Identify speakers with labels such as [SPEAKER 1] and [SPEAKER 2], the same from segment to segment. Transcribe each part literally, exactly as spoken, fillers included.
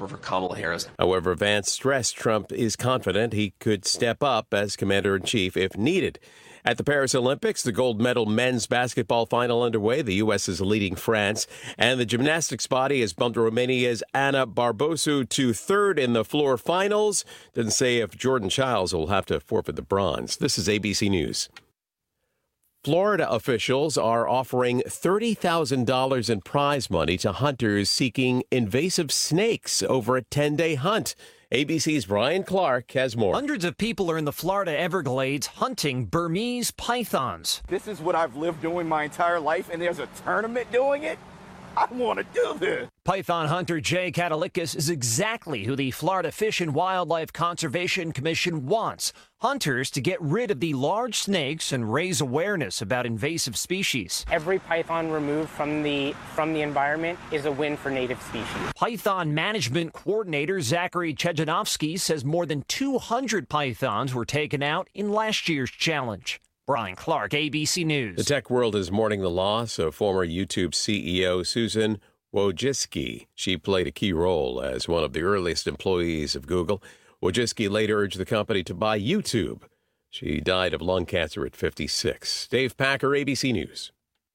[SPEAKER 1] over for Kamala Harris.
[SPEAKER 2] However, Vance stressed Trump is confident he could step up as commander-in-chief if needed. At the Paris Olympics, the gold medal men's basketball final underway. The U S is leading France. And the gymnastics body has bumped Romania's Ana Barbosu to third in the floor finals. Doesn't say if Jordan Childs will have to forfeit the bronze. This is A B C News. Florida officials are offering thirty thousand dollars in prize money to hunters seeking invasive snakes over a ten-day hunt. A B C's Brian Clark has more.
[SPEAKER 3] Hundreds of people are in the Florida Everglades hunting Burmese pythons.
[SPEAKER 4] This is what I've lived doing my entire life, and there's a tournament doing it? I want to do this.
[SPEAKER 3] Python hunter Jay Katalikis is exactly who the Florida Fish and Wildlife Conservation Commission wants. Hunters to get rid of the large snakes and raise awareness about invasive species.
[SPEAKER 5] Every python removed from the from the environment is a win for native species.
[SPEAKER 3] Python management coordinator Zachary Chejanovsky says more than two hundred pythons were taken out in last year's challenge. Brian Clark, A B C News.
[SPEAKER 2] The tech world is mourning the loss of former YouTube C E O Susan Wojcicki. She played a key role as one of the earliest employees of Google. Wojcicki later urged the company to buy YouTube. She died of lung cancer at fifty-six. Dave Packer, A B C News.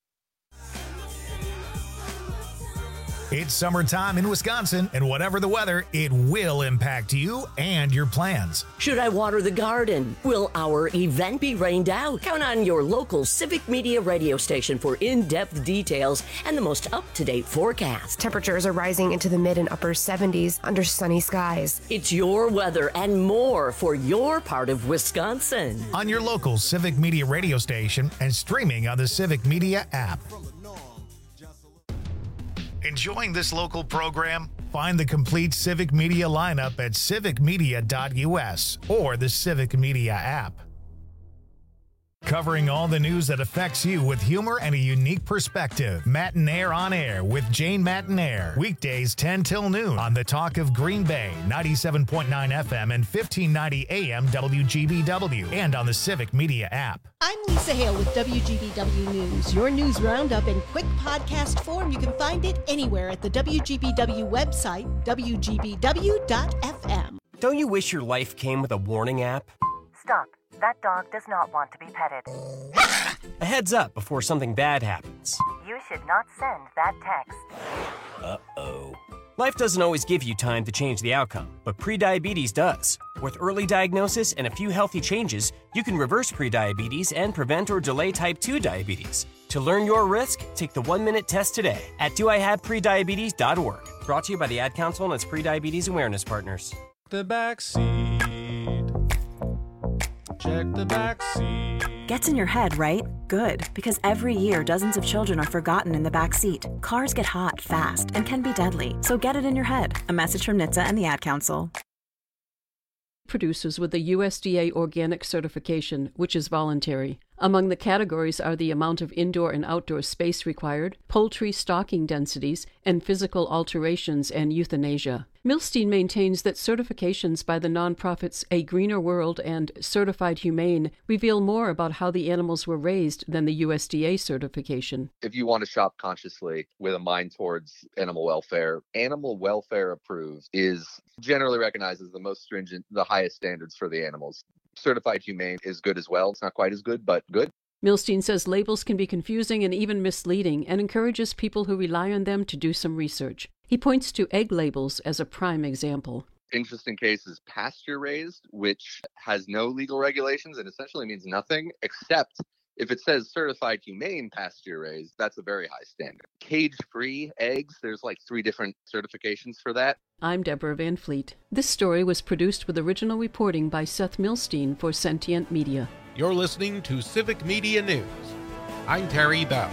[SPEAKER 6] It's summertime in Wisconsin, and whatever the weather, it will impact you and your plans.
[SPEAKER 7] Should I water the garden? Will our event be rained out? Count on your local Civic Media radio station for in-depth details and the most up-to-date forecast.
[SPEAKER 8] Temperatures are rising into the mid and upper seventies under sunny skies.
[SPEAKER 7] It's your weather and more for your part of Wisconsin.
[SPEAKER 6] On your local Civic Media radio station and streaming on the Civic Media app. Enjoying this local program? Find the complete Civic Media lineup at civic media dot u s or the Civic Media app. Covering all the news that affects you with humor and a unique perspective. Matinaire on Air with Jane Matinaire. Weekdays ten till noon on the Talk of Green Bay, ninety-seven point nine F M and fifteen ninety A M W G B W, and on the Civic Media app.
[SPEAKER 9] I'm Lisa Hale with W G B W News. Your news roundup in quick podcast form. You can find it anywhere at the W G B W website, w g b w dot f m.
[SPEAKER 10] Don't you wish your life came with a warning app?
[SPEAKER 11] Stop. That dog does not want to be petted.
[SPEAKER 10] A heads up before something bad happens.
[SPEAKER 11] You should not send that text.
[SPEAKER 10] Uh-oh. Life doesn't always give you time to change the outcome, but prediabetes does. With early diagnosis and a few healthy changes, you can reverse prediabetes and prevent or delay type two diabetes. To learn your risk, take the one-minute test today at do I have prediabetes dot org. Brought to you by the Ad Council and its prediabetes awareness partners.
[SPEAKER 12] The backseat. Check the backseat.
[SPEAKER 13] Gets in your head, right? Good, because every year dozens of children are forgotten in the back seat. Cars get hot fast and can be deadly, so get it in your head. A message from N H T S A and the Ad Council.
[SPEAKER 14] Producers with the U S D A organic certification, which is voluntary. Among the categories are the amount of indoor and outdoor space required, poultry stocking densities, and physical alterations and euthanasia. Milstein maintains that certifications by the nonprofits A Greener World and Certified Humane reveal more about how the animals were raised than the U S D A certification.
[SPEAKER 15] If you want to shop consciously with a mind towards animal welfare, Animal Welfare Approved is generally recognized as the most stringent, the highest standards for the animals. Certified Humane is good as well. It's not quite as good, but good.
[SPEAKER 14] Milstein says labels can be confusing and even misleading and encourages people who rely on them to do some research. He points to egg labels as a prime example.
[SPEAKER 15] Interesting case is pasture raised, which has no legal regulations and essentially means nothing except if it says certified humane pasture raised. That's a very high standard. Cage-free eggs, there's like three different certifications for that.
[SPEAKER 14] I'm Deborah Van Fleet. This story was produced with original reporting by Seth Milstein for Sentient Media.
[SPEAKER 16] You're listening to Civic Media News. I'm Terry Bell.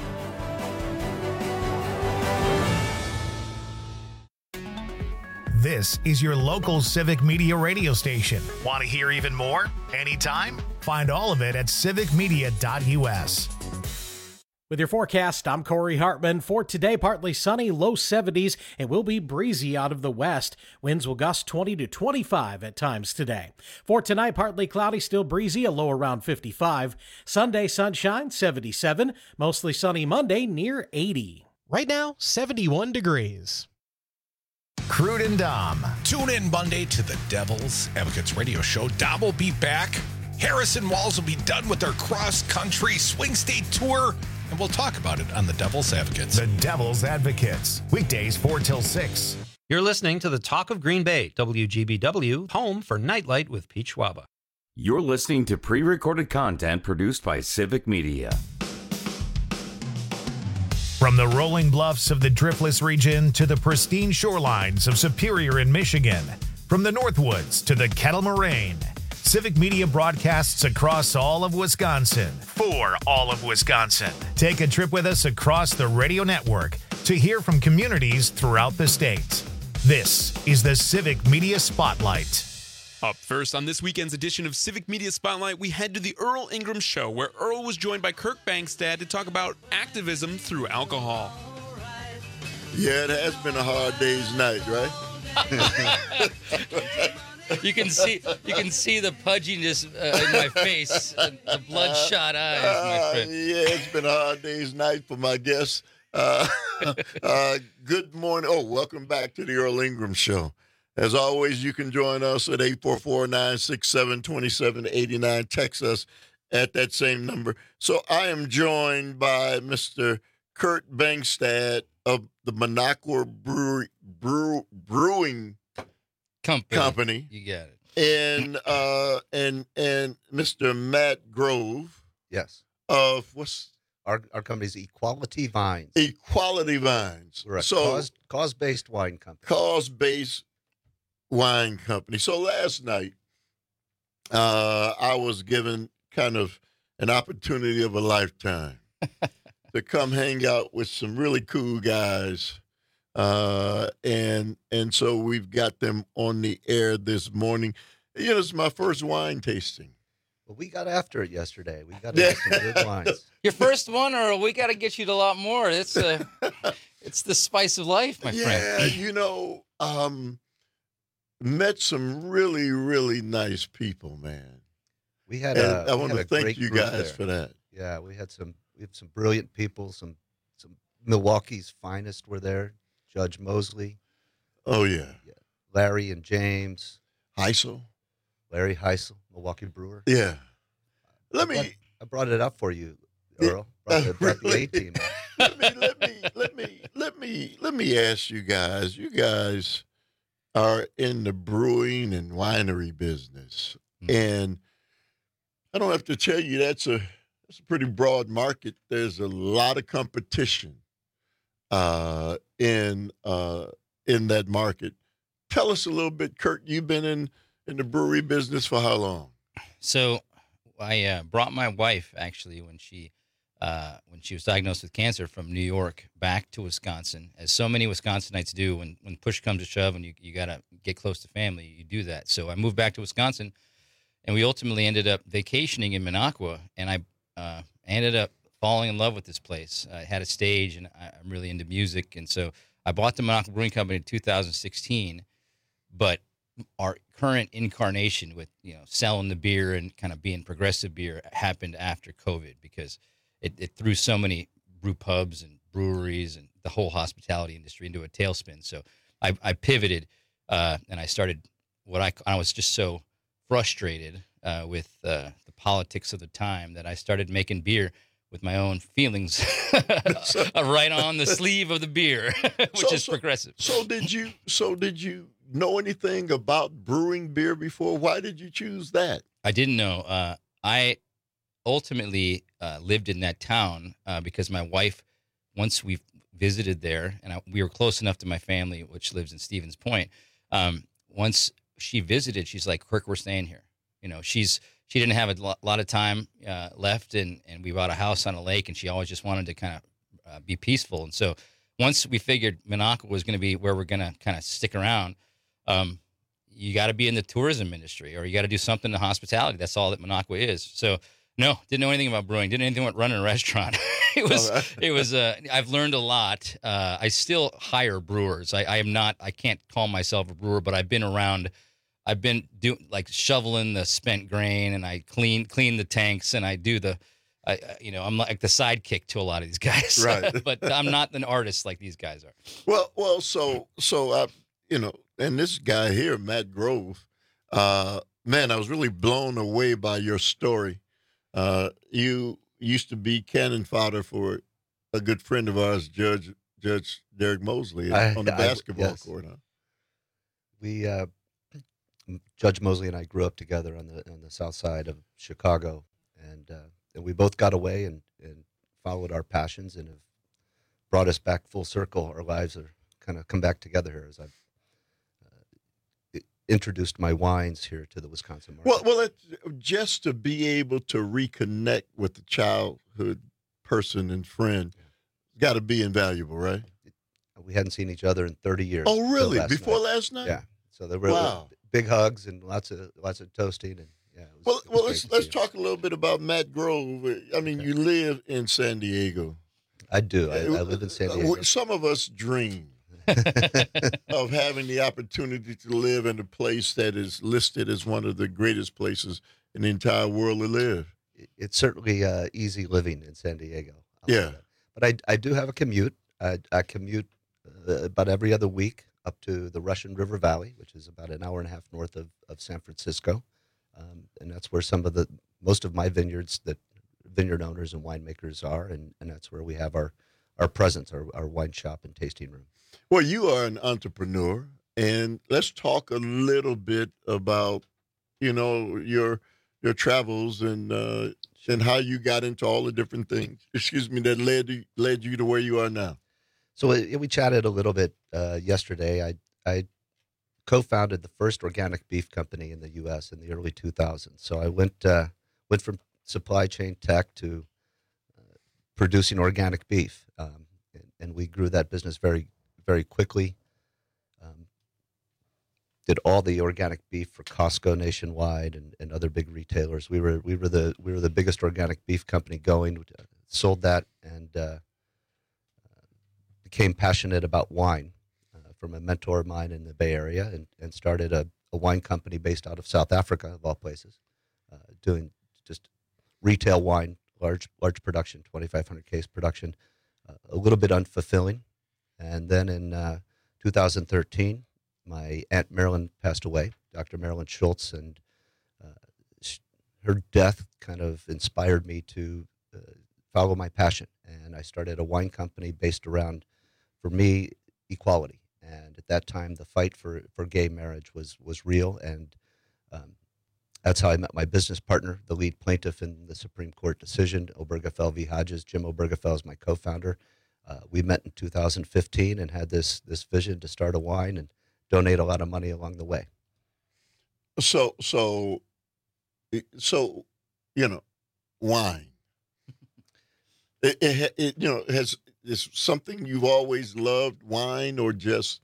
[SPEAKER 6] This is your local Civic Media radio station. Want to hear even more? Anytime? Find all of it at civic media dot u s.
[SPEAKER 17] With your forecast, I'm Corey Hartman. For today, partly sunny, low seventies. It will be breezy out of the west. Winds will gust twenty to twenty-five at times today. For tonight, partly cloudy, still breezy, a low around fifty-five. Sunday, sunshine, seventy-seven. Mostly sunny Monday, near eighty.
[SPEAKER 18] Right now, seventy-one degrees.
[SPEAKER 6] Crude and Dom.
[SPEAKER 1] Tune in Monday to the Devil's Advocates radio show. Dom will be back. Harrison Walls will be done with their cross-country swing state tour, and we'll talk about it on the Devil's Advocates.
[SPEAKER 6] The Devil's Advocates. Weekdays four till six.
[SPEAKER 18] You're listening to the Talk of Green Bay, W G B W, home for Nightlight with Pete Schwaba.
[SPEAKER 19] You're listening to pre-recorded content produced by Civic Media.
[SPEAKER 6] From the rolling bluffs of the Driftless region to the pristine shorelines of Superior in Michigan, from the Northwoods to the Kettle Moraine, Civic Media broadcasts across all of Wisconsin for all of Wisconsin. Take a trip with us across the radio network to hear from communities throughout the state. This is the Civic Media Spotlight.
[SPEAKER 20] Up first on this weekend's edition of Civic Media Spotlight, we head to the Earl Ingram Show, where Earl was joined by Kirk Bangstad to talk about activism through alcohol.
[SPEAKER 21] Yeah, it has been a hard day's night, right?
[SPEAKER 22] You can see you can see the pudginess uh, in my face, and the bloodshot eyes, my friend.
[SPEAKER 21] Uh, yeah, it's been a hard day's night for my guests. Uh, uh, good morning. Oh, welcome back to the Earl Ingram Show. As always, you can join us at eight four four, nine six seven, two seven eight nine. Text us at that same number. So I am joined by Mister Kurt Bangstad of the Minocqua Brewery, Brew, Brewing
[SPEAKER 22] Company.
[SPEAKER 21] Company.
[SPEAKER 22] You got it.
[SPEAKER 21] And uh, and and Mister Matt Grove.
[SPEAKER 23] Yes.
[SPEAKER 21] Of what's
[SPEAKER 23] our our company's Equality Vines.
[SPEAKER 21] Equality Vines.
[SPEAKER 23] We're a
[SPEAKER 21] so
[SPEAKER 23] cause cause based wine company.
[SPEAKER 21] Cause based wine company. So last night, uh, I was given kind of an opportunity of a lifetime to come hang out with some really cool guys. Uh, and and so we've got them on the air this morning. You know, it's my first wine tasting.
[SPEAKER 23] Well, we got after it yesterday. We got into some good wines.
[SPEAKER 22] Your first one, or we got to get you to a lot more. It's uh, it's the spice of life, my
[SPEAKER 21] yeah,
[SPEAKER 22] friend.
[SPEAKER 21] Yeah, you know, um, met some really, really nice people, man.
[SPEAKER 23] We had.
[SPEAKER 21] And
[SPEAKER 23] a,
[SPEAKER 21] I
[SPEAKER 23] we
[SPEAKER 21] want
[SPEAKER 23] had
[SPEAKER 21] to
[SPEAKER 23] a
[SPEAKER 21] thank
[SPEAKER 23] great
[SPEAKER 21] you
[SPEAKER 23] group
[SPEAKER 21] guys
[SPEAKER 23] there.
[SPEAKER 21] for that.
[SPEAKER 23] Yeah, we had some. We had some brilliant people. Some some Milwaukee's finest were there. Judge Mosley.
[SPEAKER 21] Oh yeah.
[SPEAKER 23] yeah. Larry and James.
[SPEAKER 21] Heisel.
[SPEAKER 23] Larry Heisel, Milwaukee brewer.
[SPEAKER 21] Yeah. Let
[SPEAKER 23] I
[SPEAKER 21] me.
[SPEAKER 23] Brought, I brought it up for you, Earl. Brought,
[SPEAKER 21] Uh,
[SPEAKER 23] the, brought the
[SPEAKER 21] really?
[SPEAKER 23] A team.
[SPEAKER 21] let me let me let me let me let me ask you guys. You guys are in the brewing and winery business,
[SPEAKER 23] Hmm.
[SPEAKER 21] and I don't have to tell you that's a that's a pretty broad market. There's a lot of competition uh, in uh, in that market. Tell us a little bit, Kurt. You've been in in the brewery business for how long?
[SPEAKER 22] So, I uh, brought my wife actually when she uh, when she was diagnosed with cancer from New York back to Wisconsin, as so many Wisconsinites do. When when push comes to shove and you you gotta get close to family, you do that. So I moved back to Wisconsin, and we ultimately ended up vacationing in Minocqua, and I uh, ended up falling in love with this place. I had a stage, and I, I'm really into music, and so I bought the Minocqua Brewing Company in two thousand sixteen, but our current incarnation with, you know, selling the beer and kind of being progressive beer happened after COVID, because it, it threw so many brew pubs and breweries and the whole hospitality industry into a tailspin. So I, I pivoted uh, and I started what I, I was just so frustrated uh, with uh, the politics of the time that I started making beer with my own feelings right on the sleeve of the beer, which
[SPEAKER 21] So-
[SPEAKER 22] is
[SPEAKER 21] so-
[SPEAKER 22] progressive.
[SPEAKER 21] So did you? So did you know anything about brewing beer before? Why did you choose that?
[SPEAKER 22] I didn't know. Uh, I ultimately uh, lived in that town uh, because my wife, once we visited there, and I, we were close enough to my family, which lives in Stevens Point. Um, once she visited, she's like, "Kirk, we're staying here." You know, she's she didn't have a lo- lot of time uh, left, and and we bought a house on a lake, and she always just wanted to kind of uh, be peaceful. And so once we figured Minocqua was going to be where we're going to kind of stick around. Um, you got to be in the tourism industry, or you got to do something in hospitality. That's all that Minocqua is. So, no, didn't know anything about brewing. Didn't know anything about running a restaurant. it was, it was. Uh, I've learned a lot. Uh, I still hire brewers. I, I am not. I can't call myself a brewer, but I've been around. I've been doing like shoveling the spent grain, and I clean clean the tanks, and I do the. I, I- you know, I'm like the sidekick to a lot of these guys.
[SPEAKER 21] Right.
[SPEAKER 22] But I'm not an artist like these guys are.
[SPEAKER 21] Well, well, so so uh, you know, and this guy here, Matt Grove, uh, man, I was really blown away by your story. Uh, you used to be cannon fodder for a good friend of ours, Judge Judge Derek Mosley,
[SPEAKER 23] I,
[SPEAKER 21] on the
[SPEAKER 23] I-
[SPEAKER 21] basketball
[SPEAKER 23] yes.
[SPEAKER 21] court. Huh?
[SPEAKER 23] We uh, Judge Mosley and I grew up together on the on the south side of Chicago, and uh, and we both got away and, and followed our passions and have brought us back full circle. Our lives are kind of come back together here as I've uh, introduced my wines here to the Wisconsin market.
[SPEAKER 21] Well, well, it, just to be able to reconnect with the childhood person and friend, got to be invaluable, right?
[SPEAKER 23] We hadn't seen each other in thirty years.
[SPEAKER 21] Oh,
[SPEAKER 23] till
[SPEAKER 21] really?
[SPEAKER 23] last
[SPEAKER 21] Before
[SPEAKER 23] night.
[SPEAKER 21] last night?
[SPEAKER 23] Yeah. So there were
[SPEAKER 21] Wow.
[SPEAKER 23] big hugs and lots of lots of toasting and yeah. It was,
[SPEAKER 21] Well,
[SPEAKER 23] it was
[SPEAKER 21] well,
[SPEAKER 23] great
[SPEAKER 21] let's
[SPEAKER 23] to
[SPEAKER 21] let's
[SPEAKER 23] see him.
[SPEAKER 21] talk a little bit about Matt Grove. I mean, you live in San Diego.
[SPEAKER 23] I do. I, I live in San Diego.
[SPEAKER 21] Some of us dream of having the opportunity to live in a place that is listed as one of the greatest places in the entire world to live.
[SPEAKER 23] It's certainly uh, easy living in San Diego. I'll say
[SPEAKER 21] Yeah.
[SPEAKER 23] that. But I, I do have a commute. I, I commute uh, about every other week up to the Russian River Valley, which is about an hour and a half north of, of San Francisco. Um, and that's where some of the, most of my vineyards that vineyard owners and winemakers are. And, and that's where we have our, our presence, our, our wine shop and tasting room.
[SPEAKER 21] Well, you are an entrepreneur, and let's talk a little bit about, you know, your your travels and uh, and how you got into all the different things. Excuse me, that led you, led you to where you are now.
[SPEAKER 23] So we, we chatted a little bit uh, yesterday. I I co-founded the first organic beef company in the U S in the early two thousands. So I went uh, went from supply chain tech to uh, producing organic beef, um, and, and we grew that business very very quickly. Um, did all the organic beef for Costco nationwide and, and other big retailers. We were we were the we were the biggest organic beef company going. Uh, sold that and uh, became passionate about wine uh, from a mentor of mine in the Bay Area, and, and started a, a wine company based out of South Africa, of all places, uh, doing just retail wine, large large production, twenty-five hundred case production, uh, a little bit unfulfilling. And then in uh, two thousand thirteen, my Aunt Marilyn passed away, Doctor Marilyn Schultz, and uh, sh- her death kind of inspired me to uh, follow my passion. And I started a wine company based around, for me, equality. And at that time, the fight for, for gay marriage was, was real. And um, that's how I met my business partner, the lead plaintiff in the Supreme Court decision, Obergefell v. Hodges. Jim Obergefell is my co-founder. Uh, we met in two thousand fifteen and had this this vision to start a wine and donate a lot of money along the way.
[SPEAKER 21] So, so, so, you know, wine. It, it, it you know, has is something you've always loved, wine, or just?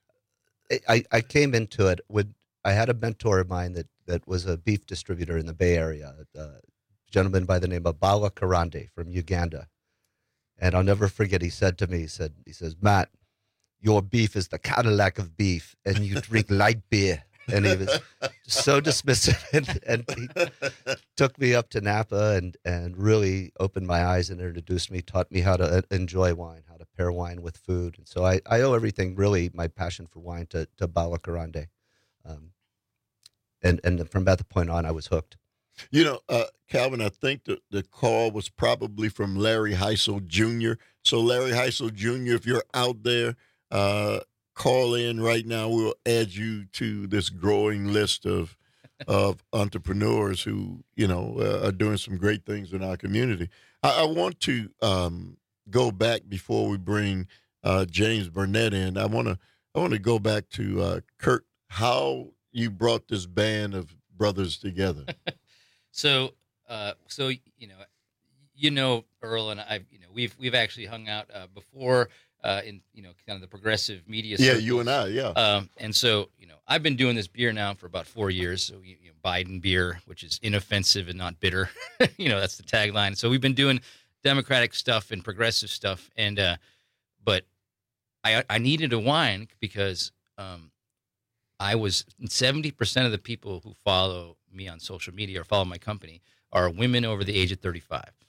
[SPEAKER 23] I, I came into it with, I had a mentor of mine that, that was a beef distributor in the Bay Area, a gentleman by the name of Bala Karande from Uganda. And I'll never forget, he said to me, he said, he says, Matt, your beef is the Cadillac of beef, and you drink light beer. And he was so dismissive, and, and he took me up to Napa and, and really opened my eyes and introduced me, taught me how to enjoy wine, how to pair wine with food. And so I, I owe everything, really, my passion for wine to, to Bala Karande. Um, and, and from that point on, I was hooked.
[SPEAKER 21] You know, uh, Calvin, I think the, the call was probably from Larry Heisel Junior So, Larry Heisel Junior, if you're out there, uh, call in right now. We'll add you to this growing list of of entrepreneurs who, you know, uh, are doing some great things in our community. I, I want to um, go back before we bring uh, James Burnett in. I want to I want to go back to uh, Kurt. How you brought this band of brothers together?
[SPEAKER 22] So, uh, so you know, you know, Earl and I, you know, we've we've actually hung out uh, before uh, in you know kind of the progressive media.
[SPEAKER 21] Yeah,
[SPEAKER 22] circles.
[SPEAKER 21] you and I, yeah.
[SPEAKER 22] Um, and so, you know, I've been doing this beer now for about four years. So, you, you know, Biden beer, which is inoffensive and not bitter. You know, that's the tagline. So we've been doing Democratic stuff and progressive stuff, and uh, but I I needed a wine because um, I was seventy percent of the people who follow me on social media or follow my company are women over the age of thirty-five.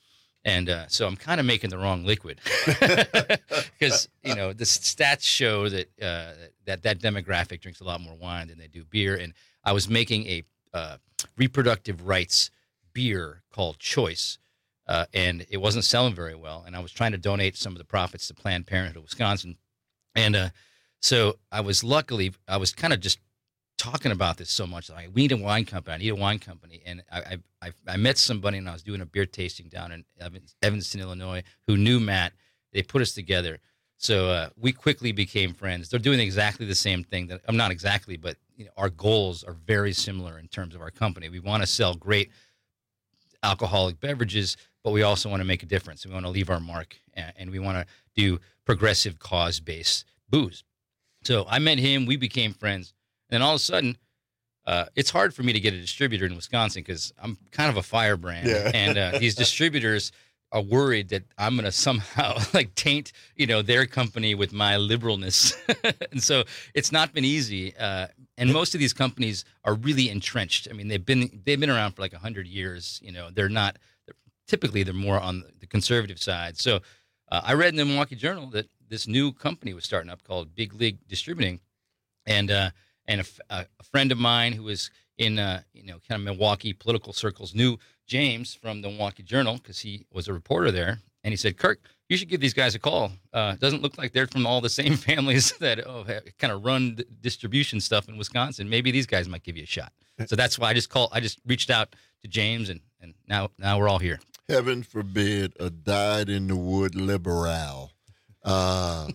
[SPEAKER 22] And uh, so I'm kind of making the wrong liquid because, you know, the stats show that, uh, that that demographic drinks a lot more wine than they do beer. And I was making a uh, reproductive rights beer called Choice, uh, and it wasn't selling very well. And I was trying to donate some of the profits to Planned Parenthood of Wisconsin. And uh, so I was luckily, I was kind of just talking about this so much. Like, we need a wine company. I need a wine company. And I, I, I met somebody, and I was doing a beer tasting down in Evanston, Illinois, who knew Matt. They put us together. So uh, we quickly became friends. They're doing exactly the same thing. That I'm not exactly, but you know, our goals are very similar in terms of our company. We want to sell great alcoholic beverages, but we also want to make a difference. We want to leave our mark, and we want to do progressive cause-based booze. So I met him. We became friends. Then all of a sudden, uh, it's hard for me to get a distributor in Wisconsin because I'm kind of a firebrand.
[SPEAKER 21] Yeah.
[SPEAKER 22] And uh, these distributors are worried that I'm going to somehow like taint, you know, their company with my liberalness. And so it's not been easy. Uh, and most of these companies are really entrenched. I mean, they've been they've been around for like one hundred years. You know, they're not they're, typically they're more on the conservative side. So uh, I read in the Milwaukee Journal that this new company was starting up called Big League Distributing. And uh, and a, a friend of mine who was in, uh, you know, kind of Milwaukee political circles knew James from the Milwaukee Journal because he was a reporter there. And he said, Kirk, you should give these guys a call. Uh, it doesn't look like they're from all the same families that oh, kind of run the distribution stuff in Wisconsin. Maybe these guys might give you a shot. So that's why I just called. I just reached out to James, and, and now now we're all here.
[SPEAKER 21] Heaven forbid a dyed-in-the-wood liberal. Uh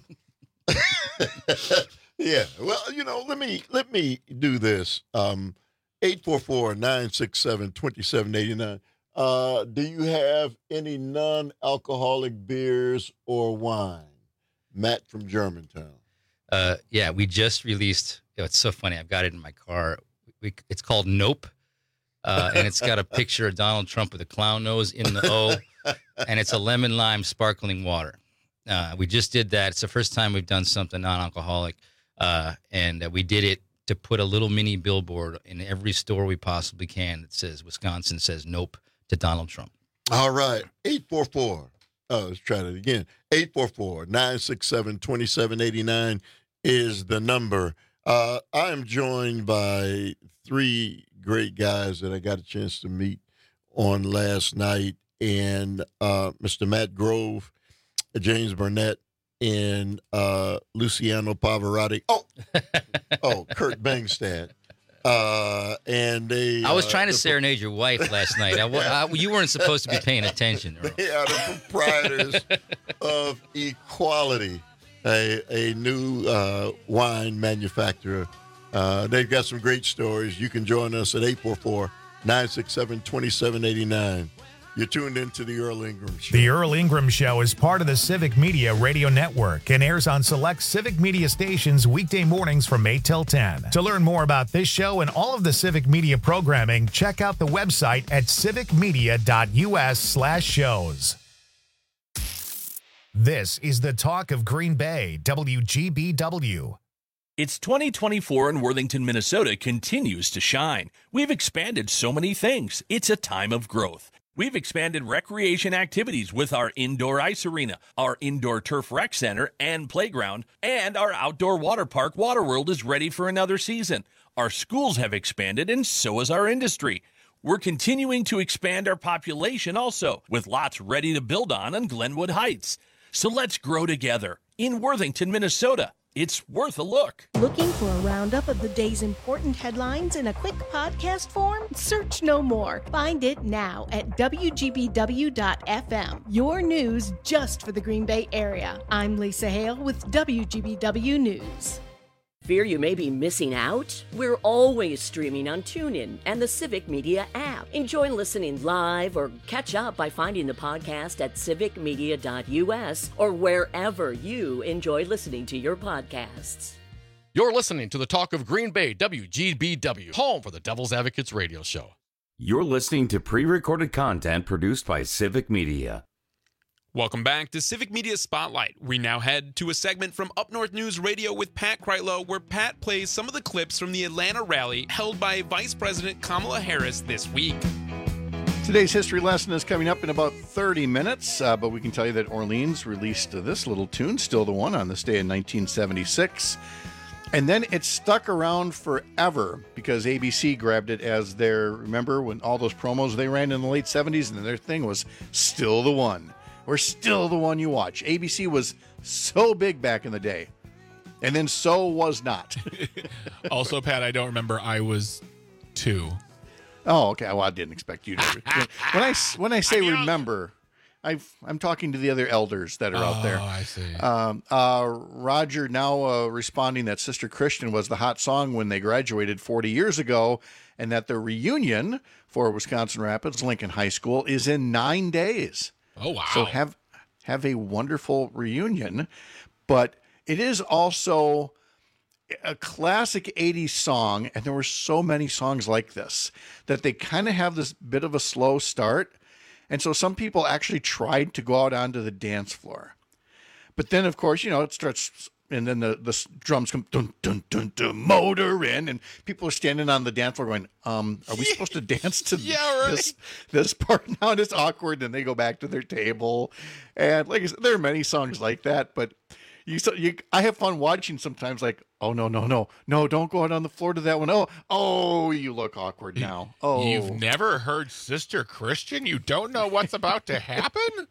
[SPEAKER 21] Yeah, well, you know, let me let me do this. Um, eight four four, nine six seven, two seven eight nine. Uh, do you have any non-alcoholic beers or wine? Matt from Germantown.
[SPEAKER 22] Uh, yeah, we just released. You know, it's so funny. I've got it in my car. We, it's called Nope, uh, and it's got a picture of Donald Trump with a clown nose in the O, and it's a lemon lime sparkling water. Uh, we just did that. It's the first time we've done something non-alcoholic. Uh, and uh, we did it to put a little mini billboard in every store we possibly can that says Wisconsin says nope to Donald Trump.
[SPEAKER 21] All right. eight four four. Oh, let's try that again. eight four four, nine six seven, two seven eight nine is the number. Uh, I am joined by three great guys that I got a chance to meet on last night. And uh, Mister Matt Grove, James Burnett, and uh, Luciano Pavarotti. Oh, oh, Kurt Bangstad. Uh, and they.
[SPEAKER 22] I was
[SPEAKER 21] uh,
[SPEAKER 22] trying to
[SPEAKER 21] the,
[SPEAKER 22] serenade your wife last night. I, I, you weren't supposed to be paying attention. Earl.
[SPEAKER 21] They are the proprietors of Equality, a a new uh, wine manufacturer. Uh, they've got some great stories. You can join us at eight four four, nine six seven, two seven eight nine. You're tuned into the Earl Ingram Show.
[SPEAKER 6] The Earl Ingram Show is part of the Civic Media Radio Network and airs on select Civic Media stations weekday mornings from eight till ten. To learn more about this show and all of the Civic Media programming, check out the website at civicmedia.us slash shows. This is the Talk of Green Bay, W G B W.
[SPEAKER 3] It's twenty twenty-four and Worthington, Minnesota continues to shine. We've expanded so many things. It's a time of growth. We've expanded recreation activities with our indoor ice arena, our indoor turf rec center and playground, and our outdoor water park, Waterworld, is ready for another season. Our schools have expanded, and so has our industry. We're continuing to expand our population also, with lots ready to build on in Glenwood Heights. So let's grow together in Worthington, Minnesota. It's worth a look.
[SPEAKER 9] Looking for a roundup of the day's important headlines in a quick podcast form? Search no more. Find it now at W G B W dot F M. Your news just for the Green Bay area. I'm Lisa Hale with W G B W News.
[SPEAKER 7] Fear you may be missing out? We're always streaming on TuneIn and the Civic Media app. Enjoy listening live or catch up by finding the podcast at civic media dot U S or wherever you enjoy listening to your podcasts.
[SPEAKER 4] You're listening to the Talk of Green Bay, W G B W, home for the Devil's Advocates radio show.
[SPEAKER 19] You're listening to pre-recorded content produced by Civic Media.
[SPEAKER 20] Welcome back to Civic Media Spotlight. We now head to a segment from Up North News Radio with Pat Kreitlow, where Pat plays some of the clips from the Atlanta rally held by Vice President Kamala Harris this week.
[SPEAKER 2] Today's history lesson is coming up in about thirty minutes, uh, but we can tell you that Orleans released uh, this little tune, Still the One, on this day in nineteen seventy-six. And then it stuck around forever because A B C grabbed it as their, remember when all those promos they ran in the late seventies, and their thing was Still the One. We're still the one you watch. A B C was so big back in the day. And then so was not.
[SPEAKER 5] Also, Pat, I don't remember. I was two.
[SPEAKER 2] Oh, okay. Well, I didn't expect you to. When I when I say remember, I've, I'm talking to the other elders that are
[SPEAKER 5] oh,
[SPEAKER 2] out there.
[SPEAKER 5] Oh, I see.
[SPEAKER 2] Um, uh, Roger now uh, responding that Sister Christian was the hot song when they graduated forty years ago, and that the reunion for Wisconsin Rapids Lincoln High School is in nine days.
[SPEAKER 5] Oh, wow.
[SPEAKER 2] So have have a wonderful reunion, but it is also a classic eighties song, and there were so many songs like this that they kind of have this bit of a slow start, and so some people actually tried to go out onto the dance floor. But then, of course, you know, it starts, and then the, the drums come, dun, dun, dun, dun, motor in, and people are standing on the dance floor going, um, are we supposed to dance to
[SPEAKER 5] yeah, right.
[SPEAKER 2] this, this part now? And it's awkward, and they go back to their table. And like I said, there are many songs like that, but You, so you, I have fun watching sometimes, like, oh, no, no, no, no, don't go out on the floor to that one. Oh, oh, you look awkward now. Oh,
[SPEAKER 5] You've never heard Sister Christian? You don't know what's about to happen?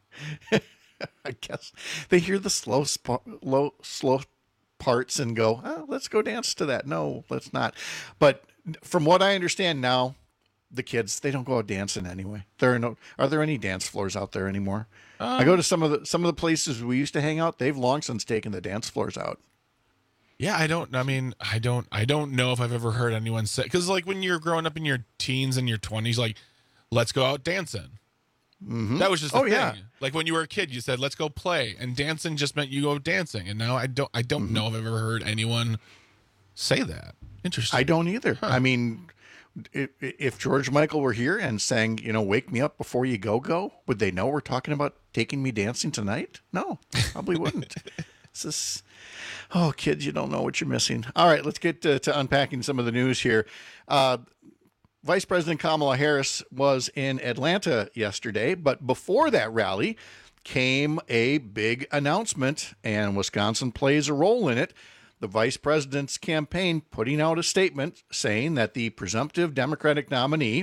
[SPEAKER 2] I guess they hear the slow, sp- low, slow parts and go, oh, let's go dance to that. No, let's not. But from what I understand now, the kids, they don't go out dancing anyway. There are no, are there any dance floors out there anymore? Um, I go to some of the some of the places we used to hang out. They've long since taken the dance floors out.
[SPEAKER 5] Yeah, I don't. I mean, I don't. I don't know if I've ever heard anyone say, because like when you're growing up in your teens and your twenties, like, let's go out dancing.
[SPEAKER 2] Mm-hmm.
[SPEAKER 5] That was just a
[SPEAKER 2] oh
[SPEAKER 5] thing.
[SPEAKER 2] yeah.
[SPEAKER 5] Like when you were a kid, you said, "Let's go play," and dancing just meant you go dancing. And now I don't. I don't mm-hmm. know if I've ever heard anyone say that. Interesting.
[SPEAKER 2] I don't either. Huh. I mean, if, if George Michael were here and sang, you know, "Wake Me Up Before You Go Go," would they know we're talking about taking me dancing tonight? No, probably wouldn't. This is, oh, kids, you don't know what you're missing. All right, let's get to, to unpacking some of the news here. Uh, Vice President Kamala Harris was in Atlanta yesterday, but before that rally came a big announcement, and Wisconsin plays a role in it. The vice president's campaign putting out a statement saying that the presumptive Democratic nominee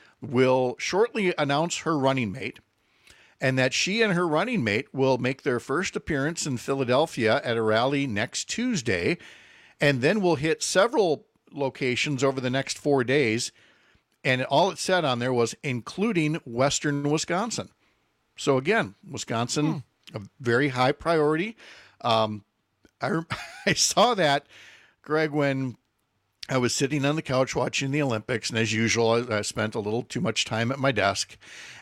[SPEAKER 2] will shortly announce her running mate, and that she and her running mate will make their first appearance in Philadelphia at a rally next Tuesday, and then will hit several locations over the next four days. And all it said on there was including Western Wisconsin. So again, Wisconsin, hmm. a very high priority. Um, I, I saw that, Greg, when I was sitting on the couch watching the Olympics, and as usual, I, I spent a little too much time at my desk,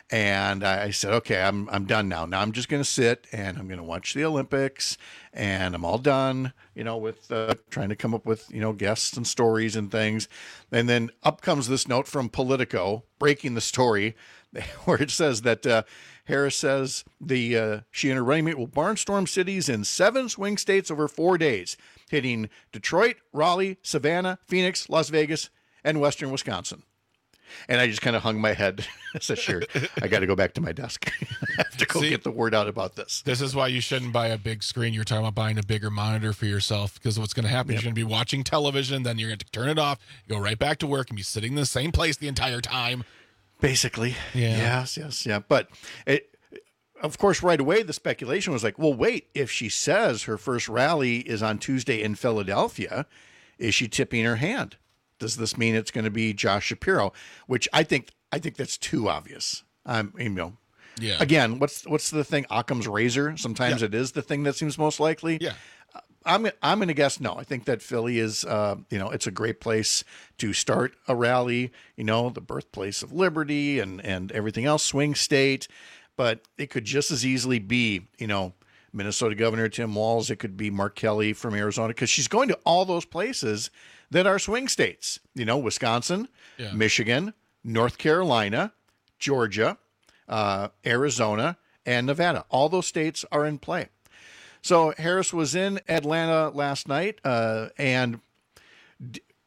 [SPEAKER 2] and I said, okay, I'm I'm done now. Now I'm just going to sit and I'm going to watch the Olympics, and I'm all done, you know, with uh, trying to come up with, you know, guests and stories and things. And then up comes this note from Politico breaking the story where it says that uh, Harris says the uh, she and her running mate will barnstorm cities in seven swing states over four days, hitting Detroit, Raleigh, Savannah, Phoenix, Las Vegas, and Western Wisconsin. And I just kind of hung my head. I said, sure, I got to go back to my desk. I have to go See, get the word out about this.
[SPEAKER 5] This is why you shouldn't buy a big screen. You're talking about buying a bigger monitor for yourself, because what's going to happen yep. is you're going to be watching television, then you're going to turn it off, go right back to work, and be sitting in the same place the entire time.
[SPEAKER 2] Basically.
[SPEAKER 5] Yeah.
[SPEAKER 2] Yes, yes, yeah. But it, of course, right away, the speculation was like, well, wait, if she says her first rally is on Tuesday in Philadelphia, is she tipping her hand? Does this mean it's going to be Josh Shapiro? Which I think I think that's too obvious. Um, you know,
[SPEAKER 5] yeah.
[SPEAKER 2] Again, what's what's the thing? Occam's razor. Sometimes
[SPEAKER 5] yeah.
[SPEAKER 2] it is the thing that seems most likely.
[SPEAKER 5] Yeah.
[SPEAKER 2] I'm I'm going to guess no. I think that Philly is, uh, you know, it's a great place to start a rally. You know, the birthplace of liberty and and everything else, swing state. But it could just as easily be, you know, Minnesota Governor Tim Walz. It could be Mark Kelly from Arizona, because she's going to all those places that are swing states. You know, Wisconsin, yeah. Michigan, North Carolina, Georgia, uh, Arizona, and Nevada. All those states are in play. So Harris was in Atlanta last night, uh, and d-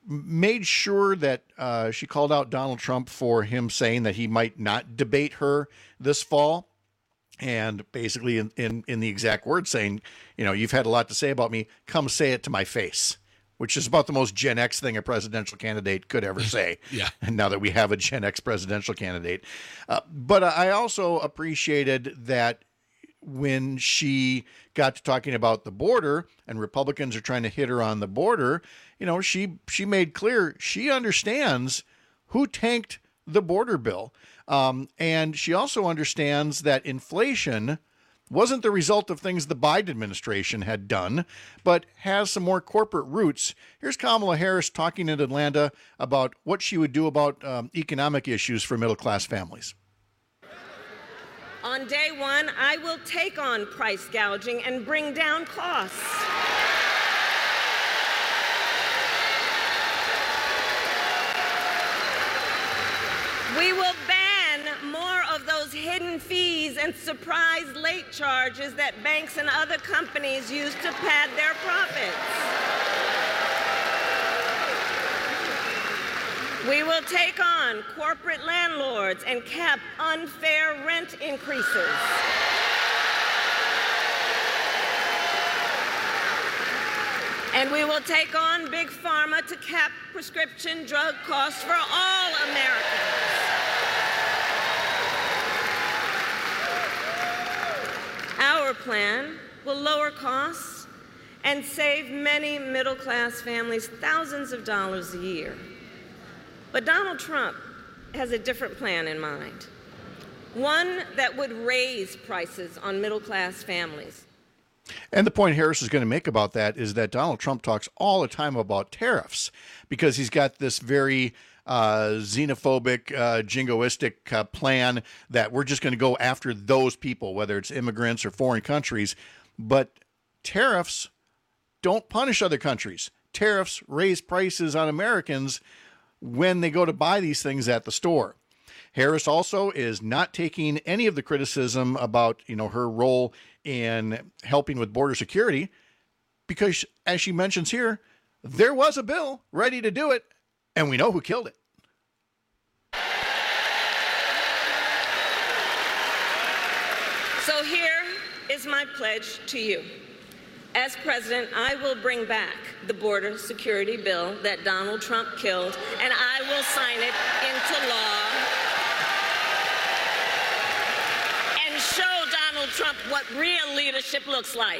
[SPEAKER 2] made sure that uh, she called out Donald Trump for him saying that he might not debate her this fall. And basically in, in, in the exact words saying, you know, you've had a lot to say about me. Come say it to my face, which is about the most Gen X thing a presidential candidate could ever say.
[SPEAKER 5] Yeah.
[SPEAKER 2] And now that we have a Gen X presidential candidate. Uh, but I also appreciated that when she got to talking about the border and Republicans are trying to hit her on the border, you know, she she made clear she understands who tanked the border bill. Um, and she also understands that inflation wasn't the result of things the Biden administration had done, but has some more corporate roots. Here's Kamala Harris talking in Atlanta about what she would do about um, economic issues for middle-class families.
[SPEAKER 8] On day one, I will take on price gouging and bring down costs. We will ban more of those hidden fees and surprise late charges that banks and other companies use to pad their profits. We will take on corporate landlords and cap unfair rent increases. And we will take on Big Pharma to cap prescription drug costs for all Americans. Our plan will lower costs and save many middle-class families thousands of dollars a year. But Donald Trump has a different plan in mind, one that would raise prices on middle-class families.
[SPEAKER 2] And the point Harris is going to make about that is that Donald Trump talks all the time about tariffs because he's got this very uh, xenophobic, uh, jingoistic uh, plan that we're just going to go after those people, whether it's immigrants or foreign countries. But tariffs don't punish other countries. Tariffs raise prices on Americans when they go to buy these things at the store. Harris also is not taking any of the criticism about, you know, her role in helping with border security because, as she mentions here, there was a bill ready to do it, and we know who killed it.
[SPEAKER 8] So here is my pledge to you. As president, I will bring back the border security bill that Donald Trump killed, and I will sign it into law and show Donald Trump what real leadership looks like.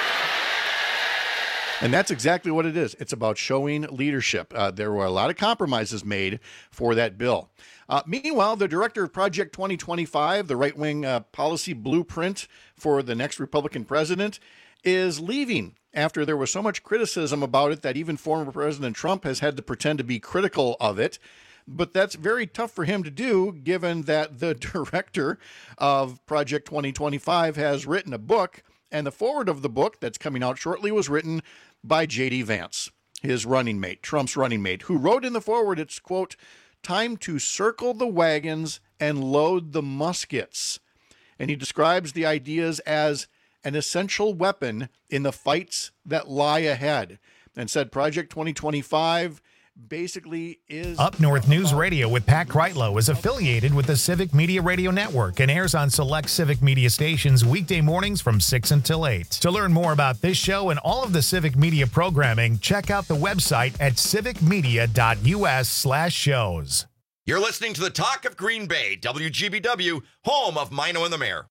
[SPEAKER 2] And that's exactly what it is. It's about showing leadership. Uh, there were a lot of compromises made for that bill. Uh, meanwhile, the director of Project twenty twenty-five, the right-wing uh, policy blueprint for the next Republican president, is leaving after there was so much criticism about it that even former President Trump has had to pretend to be critical of it. But that's very tough for him to do, given that the director of Project twenty twenty-five has written a book, and the foreword of the book that's coming out shortly was written by J D Vance, his running mate, Trump's running mate, who wrote in the foreword, it's, quote, "Time to circle the wagons and load the muskets." And he describes the ideas as an essential weapon in the fights that lie ahead, and said Project twenty twenty-five basically is...
[SPEAKER 6] Up North News Radio with Pat Kreitlow is affiliated with the Civic Media Radio Network and airs on select Civic Media stations weekday mornings from six until eight. To learn more about this show and all of the Civic Media programming, check out the website at civicmedia.us slash shows.
[SPEAKER 10] You're listening to the Talk of Green Bay, W G B W, home of Mino and the Mayor.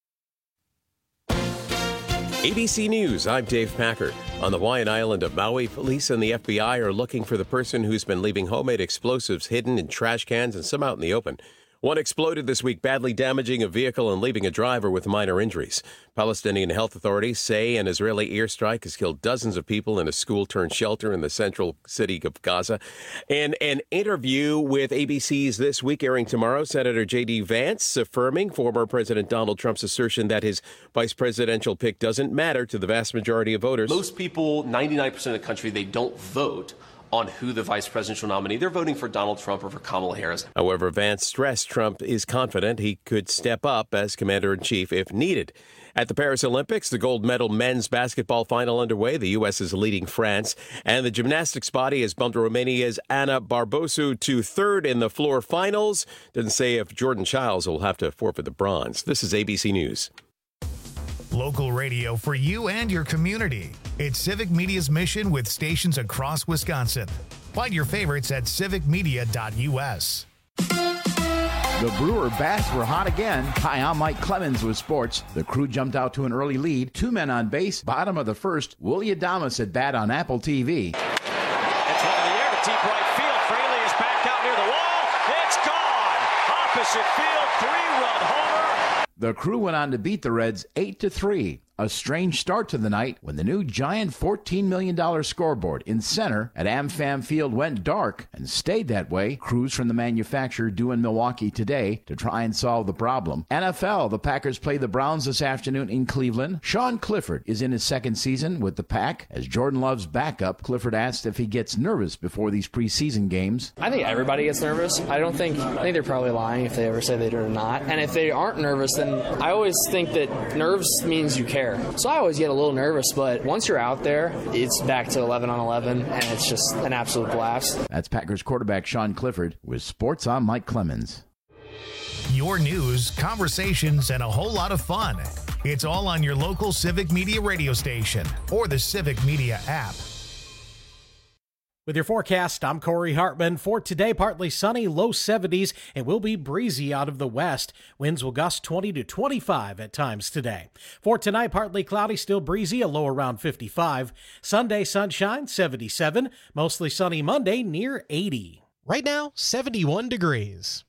[SPEAKER 11] A B C News, I'm Dave Packard. On the Hawaiian island of Maui, police and the F B I are looking for the person who's been leaving homemade explosives hidden in trash cans and some out in the open. One exploded this week, badly damaging a vehicle and leaving a driver with minor injuries. Palestinian health authorities say an Israeli airstrike has killed dozens of people in a school-turned-shelter in the central city of Gaza. In an interview with A B C's This Week, airing tomorrow, Senator J D Vance affirming former President Donald Trump's assertion that his vice presidential pick doesn't matter to the vast majority of voters.
[SPEAKER 24] Most people, ninety-nine percent of the country, they don't vote
[SPEAKER 12] on who the vice presidential nominee. They're voting for Donald Trump or for Kamala Harris.
[SPEAKER 11] However, Vance stressed Trump is confident he could step up as commander-in-chief if needed. At the Paris Olympics, the gold medal men's basketball final underway. The U S is leading France. And the gymnastics body has bumped Romania's Ana Barbosu to third in the floor finals. Doesn't say if Jordan Childs will have to forfeit the bronze. This is A B C News.
[SPEAKER 6] Local radio for you and your community. It's Civic Media's mission with stations across Wisconsin. Find your favorites at civic media dot u s.
[SPEAKER 13] The Brewer bats were hot again. Hi, I'm Mike Clemens with sports. The Crew jumped out to an early lead. Two men on base. Bottom of the first. Willie Adames at bat on Apple T V.
[SPEAKER 15] It's one in the air to deep right field. Fraley is back out near the wall. It's gone. Opposite field. Three-run homer.
[SPEAKER 13] The Crew went on to beat the Reds eight to three. A strange start to the night when the new giant fourteen million dollars scoreboard in center at AmFam Field went dark and stayed that way. Crews from the manufacturer due in Milwaukee today to try and solve the problem. N F L, the Packers play the Browns this afternoon in Cleveland. Sean Clifford is in his second season with the Pack. As Jordan Love's backup, Clifford asked if he gets nervous before these preseason games.
[SPEAKER 24] I think everybody gets nervous. I don't think, I think they're probably lying if they ever say they do or not. And if they aren't nervous, then I always think that nerves means you care. So I always get a little nervous, but once you're out there, it's back to eleven on eleven, and it's just an absolute blast.
[SPEAKER 13] That's Packers quarterback Sean Clifford with Sports on Mike Clemens.
[SPEAKER 6] Your news, conversations, and a whole lot of fun. It's all on your local Civic Media radio station or the Civic Media app.
[SPEAKER 17] With your forecast, I'm Corey Hartman. For today, partly sunny, low seventies, and will be breezy out of the west. Winds will gust twenty to twenty-five at times today. For tonight, partly cloudy, still breezy, a low around fifty-five. Sunday, sunshine, seventy-seven. Mostly sunny Monday, near eighty.
[SPEAKER 25] Right now, seventy-one degrees.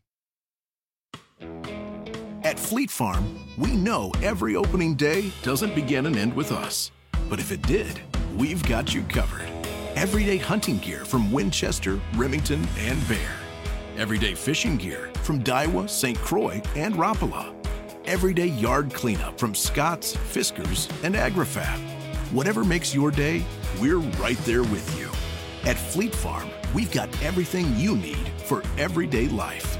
[SPEAKER 26] At Fleet Farm, we know every opening day doesn't begin and end with us. But if it did, we've got you covered. Everyday hunting gear from Winchester, Remington, and Bear. Everyday fishing gear from Daiwa, Saint Croix, and Rapala. Everyday yard cleanup from Scott's, Fiskars, and AgriFab. Whatever makes your day, we're right there with you. At Fleet Farm, we've got everything you need for everyday life.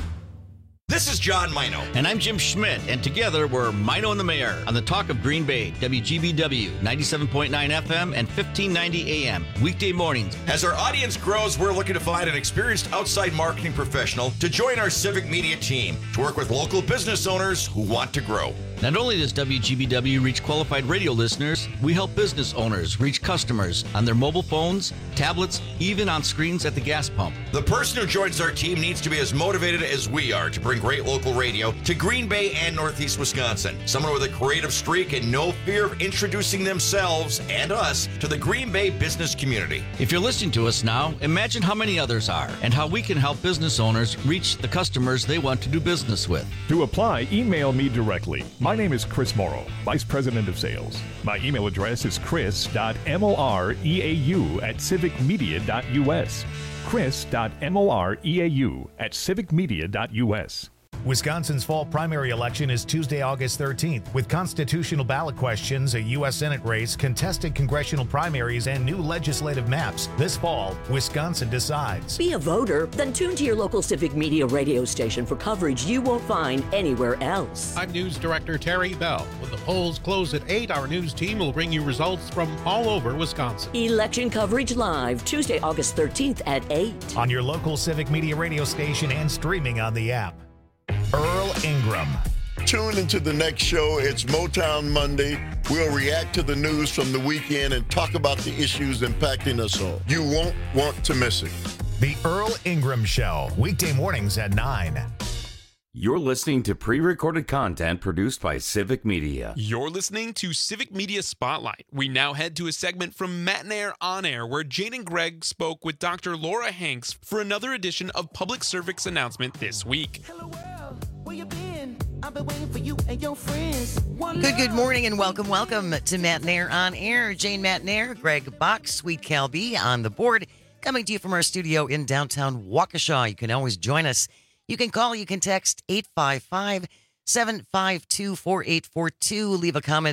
[SPEAKER 10] This is John Mino.
[SPEAKER 27] And I'm Jim Schmidt, and together we're Mino and the Mayor on the Talk of Green Bay, W G B W, ninety-seven point nine F M and fifteen ninety A M, weekday mornings.
[SPEAKER 10] As our audience grows, we're looking to find an experienced outside marketing professional to join our Civic Media team to work with local business owners who want to grow.
[SPEAKER 27] Not only does W G B W reach qualified radio listeners, we help business owners reach customers on their mobile phones, tablets, even on screens at the gas pump.
[SPEAKER 10] The person who joins our team needs to be as motivated as we are to bring great local radio to Green Bay and Northeast Wisconsin. Someone with a creative streak and no fear of introducing themselves and us to the Green Bay business community.
[SPEAKER 27] If you're listening to us now, imagine how many others are and how we can help business owners reach the customers they want to do business with.
[SPEAKER 28] To apply, email me directly. My name is Chris Morrow, Vice President of Sales. My email address is chris dot moreau at civic media dot u s. chris dot moreau at civic media dot u s.
[SPEAKER 6] Wisconsin's fall primary election is Tuesday, August thirteenth, with constitutional ballot questions, a U S Senate race, contested congressional primaries, and new legislative maps. This fall, Wisconsin decides.
[SPEAKER 7] Be a voter? Then tune to your local Civic Media radio station for coverage you won't find anywhere else.
[SPEAKER 16] I'm News Director Terry Bell. When the polls close at eight, our news team will bring you results from all over Wisconsin.
[SPEAKER 7] Election coverage live, Tuesday, August thirteenth at eight.
[SPEAKER 6] On your local Civic Media radio station and streaming on the app. Earl Ingram.
[SPEAKER 21] Tune into the next show. It's Motown Monday. We'll react to the news from the weekend and talk about the issues impacting us all. You won't want to miss it.
[SPEAKER 6] The Earl Ingram Show, weekday mornings at nine.
[SPEAKER 19] You're listening to pre-recorded content produced by Civic Media.
[SPEAKER 20] You're listening to Civic Media Spotlight. We now head to a segment from Matt and Air On Air, where Jane and Greg spoke with Doctor Laura Hanks for another edition of Public Service Announcement this week.
[SPEAKER 29] Hello world, where you been? I've been waiting for you and your friends. One
[SPEAKER 30] Good, good morning and welcome, welcome to Matt and Air On Air. Jane Matt and Air, Greg Bach, Sweet Cal B on the board, coming to you from our studio in downtown Waukesha. You can always join us. You can call, you can text eight five five, seven five two, four eight four two. Leave a comment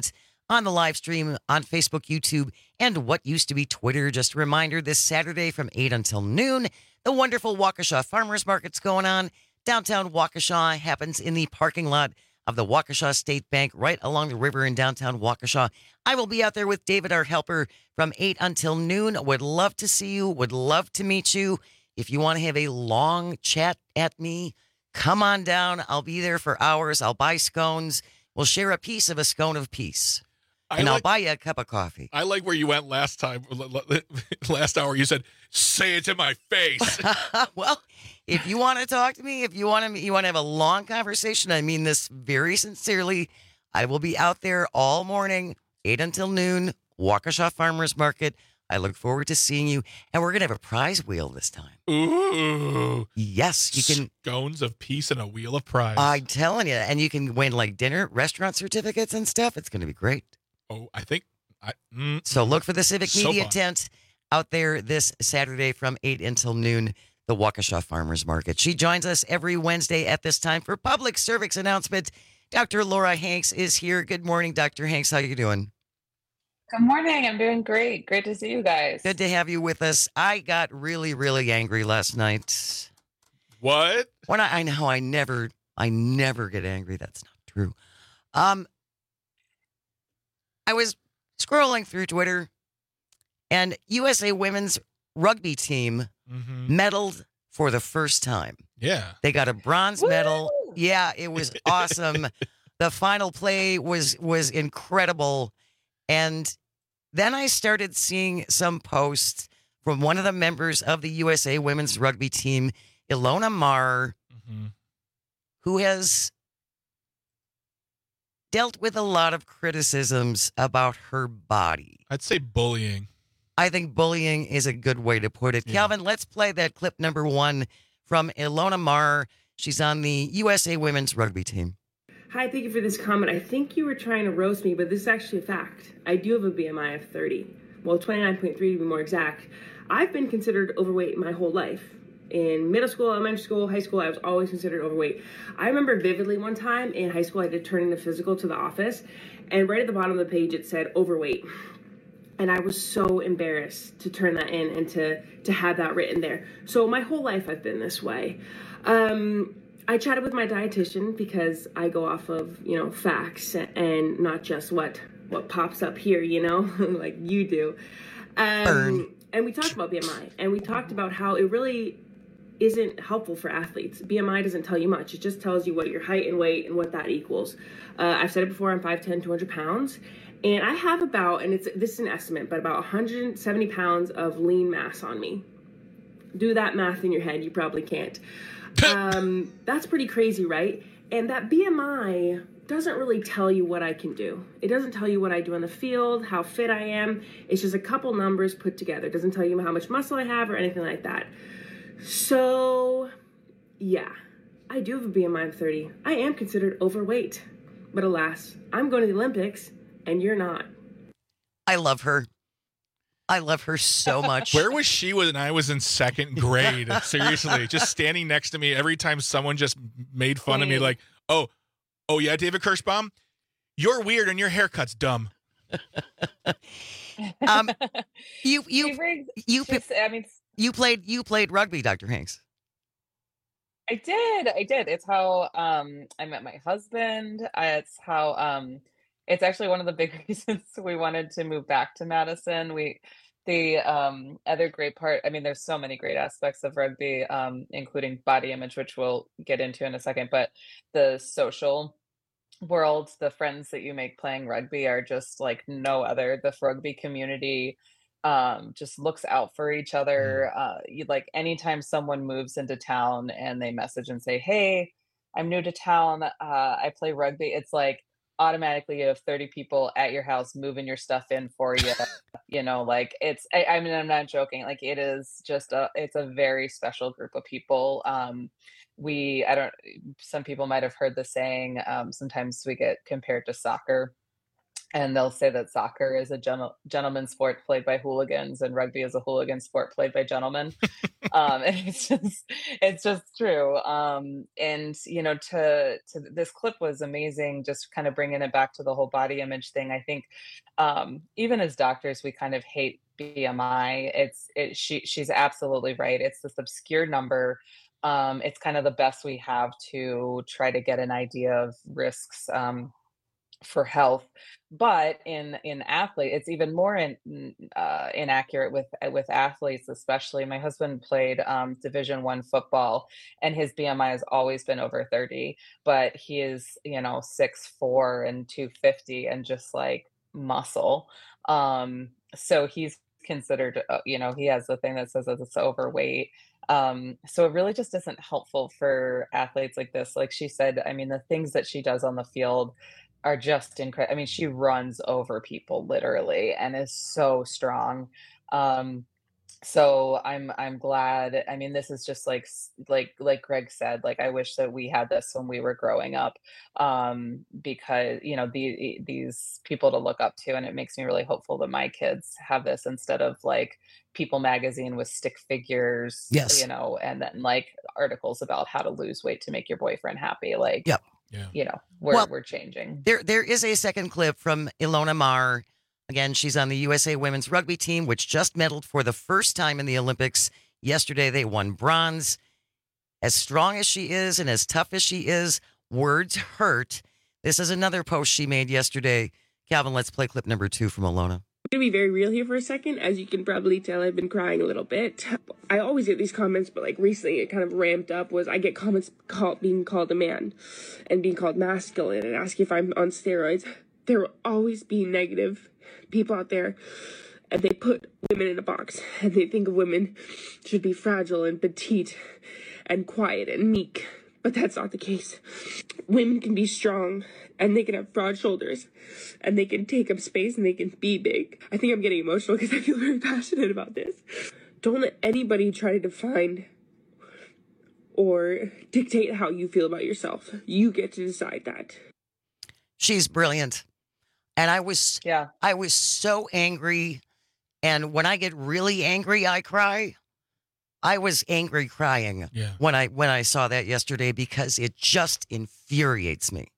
[SPEAKER 30] on the live stream on Facebook, YouTube, and what used to be Twitter. Just a reminder, this Saturday from eight until noon, the wonderful Waukesha Farmers Market's going on. Downtown Waukesha happens in the parking lot of the Waukesha State Bank right along the river in downtown Waukesha. I will be out there with David, our helper, from eight until noon. Would love to see you. Would love to meet you. If you want to have a long chat at me, come on down. I'll be there for hours. I'll buy scones. We'll share a piece of a scone of peace.
[SPEAKER 1] I
[SPEAKER 30] and
[SPEAKER 1] like,
[SPEAKER 30] I'll buy you a cup of coffee.
[SPEAKER 1] I like where you went last time. Last hour, you said, "Say it to my face."
[SPEAKER 30] Well, if you want to talk to me, if you want to, you want to have a long conversation, I mean this very sincerely. I will be out there all morning, eight until noon, Waukesha Farmers Market. I look forward to seeing you, and we're gonna have a prize wheel this time.
[SPEAKER 1] Ooh,
[SPEAKER 30] yes, you can
[SPEAKER 1] scones of peace and a wheel of prize.
[SPEAKER 30] I'm telling you, and you can win like dinner, restaurant certificates and stuff. It's gonna be great.
[SPEAKER 1] Oh, I think. I, mm,
[SPEAKER 30] so look for the Civic
[SPEAKER 1] so
[SPEAKER 30] Media
[SPEAKER 1] fun.
[SPEAKER 30] tent out there this Saturday from eight until noon, the Waukesha Farmers Market. She joins us every Wednesday at this time for public service announcement. Doctor Laura Hanks is here. Good morning, Doctor Hanks. How you doing?
[SPEAKER 3] Good morning. I'm doing great. Great to see you guys.
[SPEAKER 30] Good to have you with us. I got really, really angry last night.
[SPEAKER 1] What?
[SPEAKER 30] When I, I know I never, I never get angry. That's not true. Um, I was scrolling through Twitter, and U S A Women's Rugby Team
[SPEAKER 1] mm-hmm.
[SPEAKER 30] medaled for the first time.
[SPEAKER 1] Yeah.
[SPEAKER 30] They got a bronze Woo! medal. Yeah, it was awesome. The final play was was incredible. And then I started seeing some posts from one of the members of the U S A Women's Rugby Team, Ilona Marr,
[SPEAKER 1] mm-hmm.
[SPEAKER 30] who has dealt with a lot of criticisms about her body.
[SPEAKER 1] I'd say bullying.
[SPEAKER 30] I think bullying is a good way to put it. Yeah. Calvin, let's play that clip number one from Ilona Marr. She's on the U S A Women's Rugby Team.
[SPEAKER 4] Hi, thank you for this comment. I think you were trying to roast me, but this is actually a fact. I do have a B M I of thirty. Well, twenty-nine point three to be more exact. I've been considered overweight my whole life. In middle school, elementary school, high school, I was always considered overweight. I remember vividly one time in high school, I did turn in a physical to the office, and right at the bottom of the page, it said overweight. And I was so embarrassed to turn that in and to, to have that written there. So my whole life, I've been this way. Um, I chatted with my dietitian because I go off of, you know, facts and not just what, what pops up here, you know, like you do. Um,
[SPEAKER 30] Burn.
[SPEAKER 4] And we talked about B M I, and we talked about how it really isn't helpful for athletes. B M I doesn't tell you much. It just tells you what your height and weight and what that equals. Uh, I've said it before, I'm five ten, two hundred pounds. And I have about, and it's this is an estimate, but about one hundred seventy pounds of lean mass on me. Do that math in your head. You probably can't. Um, that's pretty crazy, right? And that B M I doesn't really tell you what I can do. It doesn't tell you what I do on the field, how fit I am. It's just a couple numbers put together. It doesn't tell you how much muscle I have or anything like that. So, yeah, I do have a B M I of thirty. I am considered overweight. But alas, I'm going to the Olympics, and you're not.
[SPEAKER 30] I love her. I love her so much.
[SPEAKER 1] Where was she when I was in second grade? Seriously, just standing next to me every time someone just made fun of me, like, oh, oh yeah, David Kirschbaum, you're weird and your haircut's dumb.
[SPEAKER 30] um, you you
[SPEAKER 3] brings,
[SPEAKER 30] you
[SPEAKER 3] just, I mean,
[SPEAKER 30] you played you played rugby, Doctor Hanks.
[SPEAKER 3] I did, I did. It's how um, I met my husband. It's how. Um, It's actually one of the big reasons we wanted to move back to Madison. We, the um, other great part, I mean, there's so many great aspects of rugby, um, including body image, which we'll get into in a second, but the social world, the friends that you make playing rugby are just like no other. The rugby community um, just looks out for each other. Uh, you, like anytime someone moves into town and they message and say, hey, I'm new to town, uh, I play rugby. It's like, automatically you have thirty people at your house moving your stuff in for you. You know, like it's, I, I mean, I'm not joking. Like it is just a, it's a very special group of people. Um, we, I don't, some people might've heard the saying, um, sometimes we get compared to soccer. and they'll say that soccer is a gentle, gentleman's sport played by hooligans, and rugby is a hooligan sport played by gentlemen. um, and it's just, it's just true. Um, and you know, to to this clip was amazing. Just kind of bringing it back to the whole body image thing. I think um, even as doctors, we kind of hate B M I. It's it. She she's absolutely right. It's this obscure number. Um, it's kind of the best we have to try to get an idea of risks. Um, for health, but in in athlete it's even more in, uh, inaccurate with with athletes. Especially my husband played um, division one football, and his B M I has always been over thirty, but he is, you know, six four and two fifty and just like muscle. Um, so he's considered, uh, you know, he has the thing that says that it's overweight. Um, so it really just isn't helpful for athletes like this. Like she said, I mean, the things that she does on the field are just incredible. I mean, she runs over people literally and is so strong. Um, so I'm I'm glad. I mean, this is just like like like Greg said, like I wish that we had this when we were growing up, um, because you know the, these people to look up to, and it makes me really hopeful that my kids have this instead of like People magazine with stick figures,
[SPEAKER 30] yes,
[SPEAKER 3] you know, and then like articles about how to lose weight to make your boyfriend happy. Like,
[SPEAKER 30] yep.
[SPEAKER 1] Yeah.
[SPEAKER 3] You know, we're
[SPEAKER 30] well,
[SPEAKER 3] we're changing.
[SPEAKER 30] There there is a second clip from Ilona Maher. Again, she's on the U S A women's rugby team, which just medaled for the first time in the Olympics. Yesterday, they won bronze. As strong as she is and as tough as she is, words hurt. This is another post she made yesterday. Calvin, let's play clip number two from Ilona.
[SPEAKER 2] I'm going to be very real here for a second. As you can probably tell, I've been crying a little bit. I always get these comments, but like recently it kind of ramped up. Was I get comments called being called a man and being called masculine and asking if I'm on steroids. There will always be negative people out there, and they put women in a box, and they think of women should be fragile and petite and quiet and meek. But that's not the case. Women can be strong, and they can have broad shoulders, and they can take up space, and they can be big. I think I'm getting emotional because I feel very passionate about this. Don't let anybody try to define or dictate how you feel about yourself. You get to decide that.
[SPEAKER 30] She's brilliant. And I was,
[SPEAKER 3] yeah,
[SPEAKER 30] I was so angry. And when I get really angry, I cry. I was angry crying
[SPEAKER 1] yeah.
[SPEAKER 30] when I when I saw that yesterday because it just infuriates me.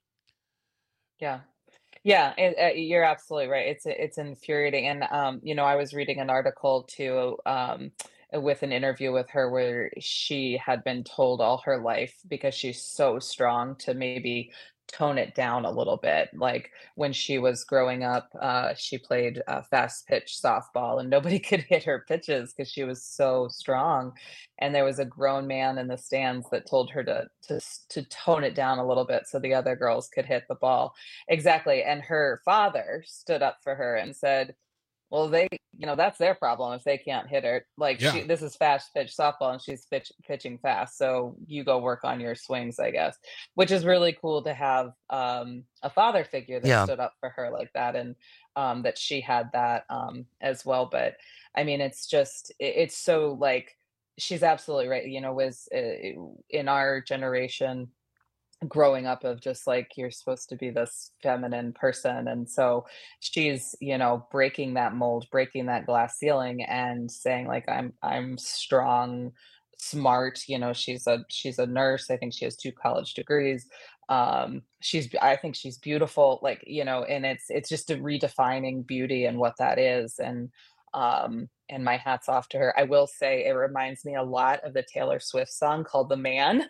[SPEAKER 3] Yeah, yeah, it, uh, you're absolutely right. It's it's infuriating, and um, you know, I was reading an article too, um, with an interview with her where she had been told all her life because she's so strong to maybe tone it down a little bit. Like when she was growing up, uh, she played uh, fast pitch softball, and nobody could hit her pitches because she was so strong. And there was a grown man in the stands that told her to to to tone it down a little bit so the other girls could hit the ball. Exactly. And her father stood up for her and said, well, they, you know, that's their problem if they can't hit her. Like,
[SPEAKER 1] Yeah.
[SPEAKER 3] she, this is fast pitch softball, and she's pitch, pitching fast. So you go work on your swings, I guess, which is really cool to have um, a father figure that
[SPEAKER 30] Yeah.
[SPEAKER 3] stood up for her like that, and um, that she had that um, as well. But I mean, it's just, it, it's so like, she's absolutely right. You know, was uh, in our generation, growing up of just like you're supposed to be this feminine person, and so she's, you know, breaking that mold, breaking that glass ceiling, and saying like i'm i'm strong, smart. You know, she's a she's a nurse. I think she has two college degrees. um she's I think she's beautiful, like, you know, and it's it's just a redefining beauty and what that is. And um and my hat's off to her. I will say it reminds me a lot of the Taylor Swift song called The Man.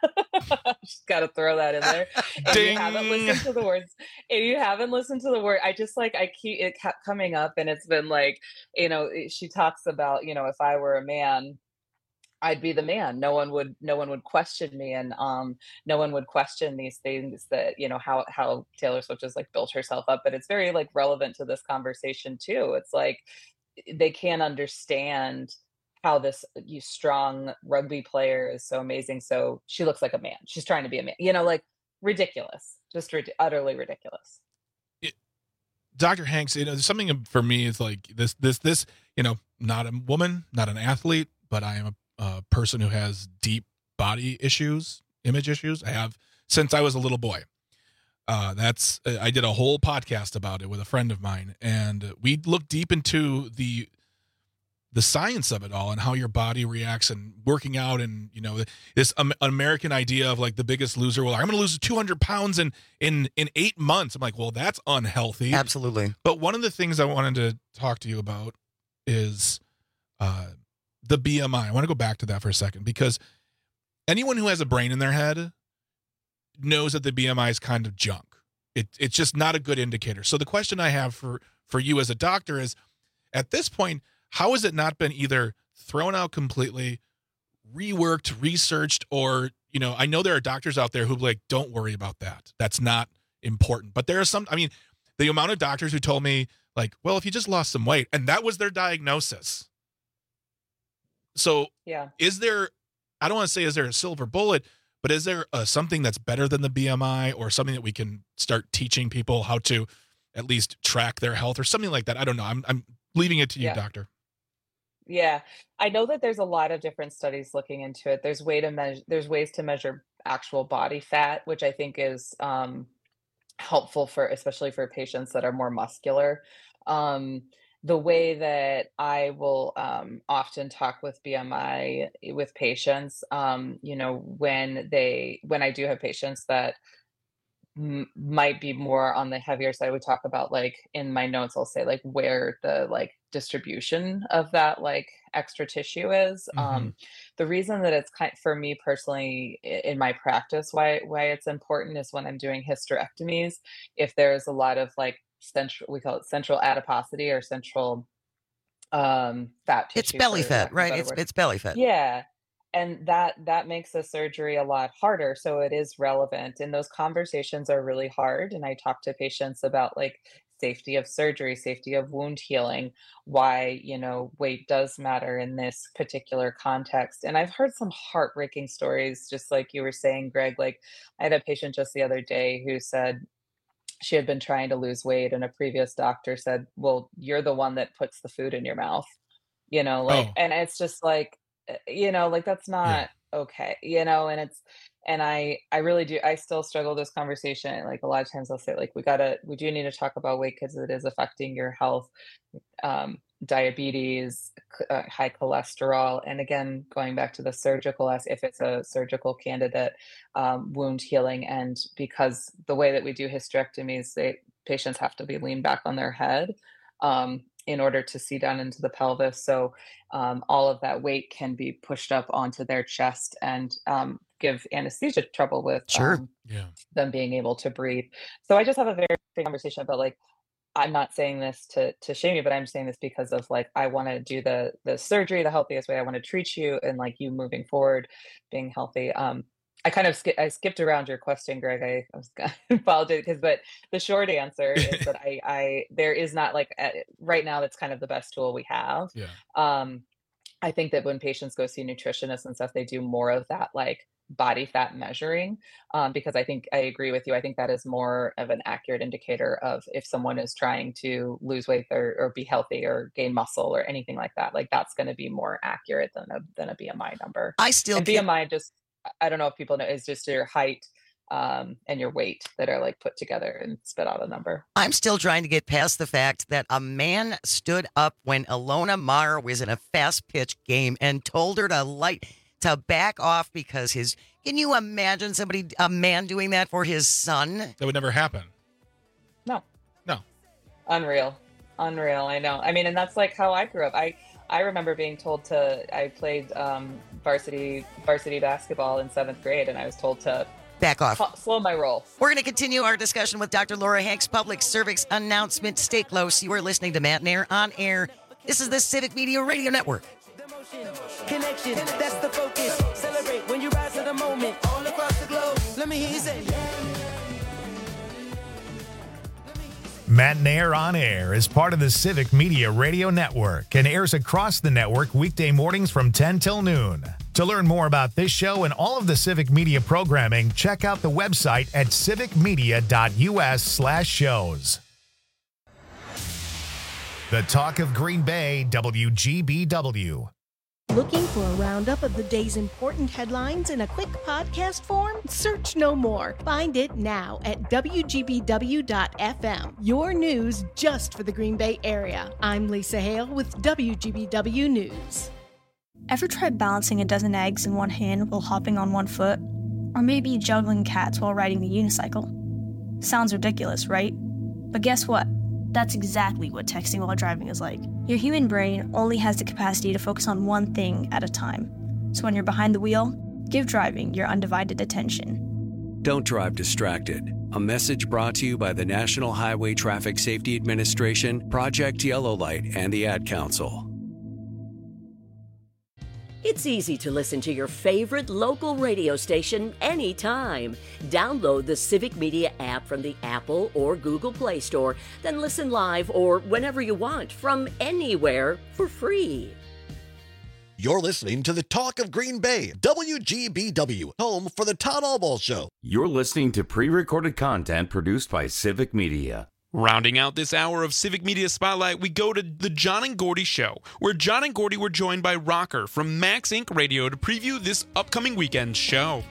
[SPEAKER 3] Just got to throw that in there. If you haven't listened to the words, if you haven't listened to the word, I just like, I keep, it kept coming up, and it's been like, you know, she talks about, you know, if I were a man, I'd be the man. No one would, no one would question me. And um, no one would question these things that, you know, how, how Taylor Swift has like built herself up. But it's very like relevant to this conversation too. It's like, they can't understand how this you strong rugby player is so amazing. So she looks like a man. She's trying to be a man, you know, like ridiculous, just rid- utterly ridiculous.
[SPEAKER 1] It, Doctor Hanks, you know, something for me is like this, this, this, you know, not a woman, not an athlete, but I am a, a person who has deep body issues, image issues. I have since I was a little boy. Uh, that's I did a whole podcast about it with a friend of mine, and we looked deep into the the science of it all and how your body reacts and working out, and you know this um, American idea of like the Biggest Loser. Well, I'm going to lose two hundred pounds in in in eight months. I'm like, well, that's unhealthy.
[SPEAKER 30] Absolutely.
[SPEAKER 1] But one of the things I wanted to talk to you about is uh, the B M I. I want to go back to that for a second, because anyone who has a brain in their head knows that the B M I is kind of junk. It, it's just not a good indicator. So the question I have for, for you as a doctor is, at this point, how has it not been either thrown out completely, reworked, researched, or, you know, I know there are doctors out there who like, don't worry about that. That's not important. But there are some, I mean, the amount of doctors who told me like, well, if you just lost some weight, and that was their diagnosis. So
[SPEAKER 3] yeah,
[SPEAKER 1] is there, I don't want to say, is there a silver bullet, but is there uh, something that's better than the B M I, or something that we can start teaching people how to at least track their health or something like that? I don't know. I'm I'm leaving it to you,
[SPEAKER 3] Yeah.
[SPEAKER 1] doctor.
[SPEAKER 3] Yeah, I know that there's a lot of different studies looking into it. There's way to measure, there's ways to measure actual body fat, which I think is um, helpful for, especially for patients that are more muscular. Um, the way that I will um, often talk with B M I with patients, um, you know, when they, when I do have patients that m- might be more on the heavier side, we talk about, like, in my notes, I'll say like where the like distribution of that like extra tissue is.
[SPEAKER 1] Mhm.
[SPEAKER 3] Um, the reason that it's kind for me personally i- in my practice, why why it's important is when I'm doing hysterectomies, if there's a lot of like central, we call it central adiposity or central um fat tissue.
[SPEAKER 30] It's belly
[SPEAKER 3] for
[SPEAKER 30] fat,
[SPEAKER 3] lack of a
[SPEAKER 30] right?
[SPEAKER 3] better
[SPEAKER 30] It's
[SPEAKER 3] word.
[SPEAKER 30] it's belly fat.
[SPEAKER 3] Yeah. And that that makes the surgery a lot harder. So it is relevant. And those conversations are really hard. And I talk to patients about like safety of surgery, safety of wound healing, why, you know, weight does matter in this particular context. And I've heard some heartbreaking stories, just like you were saying, Greg. Like, I had a patient just the other day who said she had been trying to lose weight, and a previous doctor said, well, you're the one that puts the food in your mouth, you know, like,
[SPEAKER 1] Oh.
[SPEAKER 3] and it's just like, uh, you know, like that's
[SPEAKER 1] Yeah.
[SPEAKER 3] not okay, you know, and it's, and I, I really do, I still struggle with this conversation. Like, a lot of times I'll say like, we gotta, we do need to talk about weight because it is affecting your health, um, diabetes, c- uh, high cholesterol. And again, going back to the surgical, as if it's a surgical candidate, um, wound healing. And because the way that we do hysterectomies, they, patients have to be leaned back on their head um, in order to see down into the pelvis. So um, all of that weight can be pushed up onto their chest and um, give anesthesia trouble with
[SPEAKER 30] Sure.
[SPEAKER 3] um,
[SPEAKER 1] Yeah.
[SPEAKER 3] them being able to breathe. So I just have a very big conversation about like, I'm not saying this to to shame you, but I'm saying this because of like, I want to do the the surgery the healthiest way. I want to treat you, and like you moving forward, being healthy. Um, I kind of skip I skipped around your question, Greg. I, I was gonna apologize because, but the short answer is that I I there is not like uh, right now that's kind of the best tool we have.
[SPEAKER 1] Yeah.
[SPEAKER 3] Um, I think that when patients go see nutritionists and stuff, they do more of that like body fat measuring, um, because I think I agree with you. I think that is more of an accurate indicator of if someone is trying to lose weight or, or be healthy or gain muscle or anything like that. Like, that's going to be more accurate than a than a B M I number.
[SPEAKER 30] I still
[SPEAKER 3] And
[SPEAKER 30] can't-
[SPEAKER 3] B M I just, I don't know if people know, is just your height um, and your weight that are like put together and spit out a number.
[SPEAKER 30] I'm still trying to get past the fact that a man stood up when Ilona Maher was in a fast pitch game and told her to light to back off because his, can you imagine somebody, a man doing that for his son?
[SPEAKER 1] That would never happen.
[SPEAKER 3] No.
[SPEAKER 1] No.
[SPEAKER 3] Unreal. Unreal. I know. I mean, and that's like how I grew up. I, I remember being told to, I played um, varsity varsity basketball in seventh grade, and I was told to
[SPEAKER 30] Back off.
[SPEAKER 3] ca- slow my roll.
[SPEAKER 30] We're going to continue our discussion with Doctor Laura Hanks. Public service announcement. Stay close. You are listening to Matt and Air on air. This is the Civic Media Radio Network.
[SPEAKER 29] Connection, that's the focus. Celebrate when you rise to the moment. All across the globe. Let me hear you say,
[SPEAKER 6] Matt and Air on Air is part of the Civic Media Radio Network and airs across the network weekday mornings from ten till noon. To learn more about this show and all of the Civic Media programming, check out the website at civicmedia.us slash shows. The Talk of Green Bay, W G B W.
[SPEAKER 5] Looking for a roundup of the day's important headlines in a quick podcast form? Search no more. Find it now at W G B W dot F M. Your news just for the Green Bay area. I'm Lisa Hale with W G B W News.
[SPEAKER 8] Ever tried balancing a dozen eggs in one hand while hopping on one foot? Or maybe juggling cats while riding the unicycle? Sounds ridiculous, right? But guess what? That's exactly what texting while driving is like. Your human brain only has the capacity to focus on one thing at a time. So when you're behind the wheel, give driving your undivided attention.
[SPEAKER 9] Don't drive distracted. A message brought to you by the National Highway Traffic Safety Administration, Project Yellow Light, and the Ad Council.
[SPEAKER 7] It's easy to listen to your favorite local radio station anytime. Download the Civic Media app from the Apple or Google Play Store, then listen live or whenever you want from anywhere for free.
[SPEAKER 11] You're listening to the Talk of Green Bay, W G B W, home for the Todd Albaugh Show.
[SPEAKER 19] You're listening to pre-recorded content produced by Civic Media.
[SPEAKER 20] Rounding out this hour of Civic Media Spotlight, we go to the John and Gordy Show, where John and Gordy were joined by Rocker from Max Incorporated. Radio to preview this upcoming weekend's show.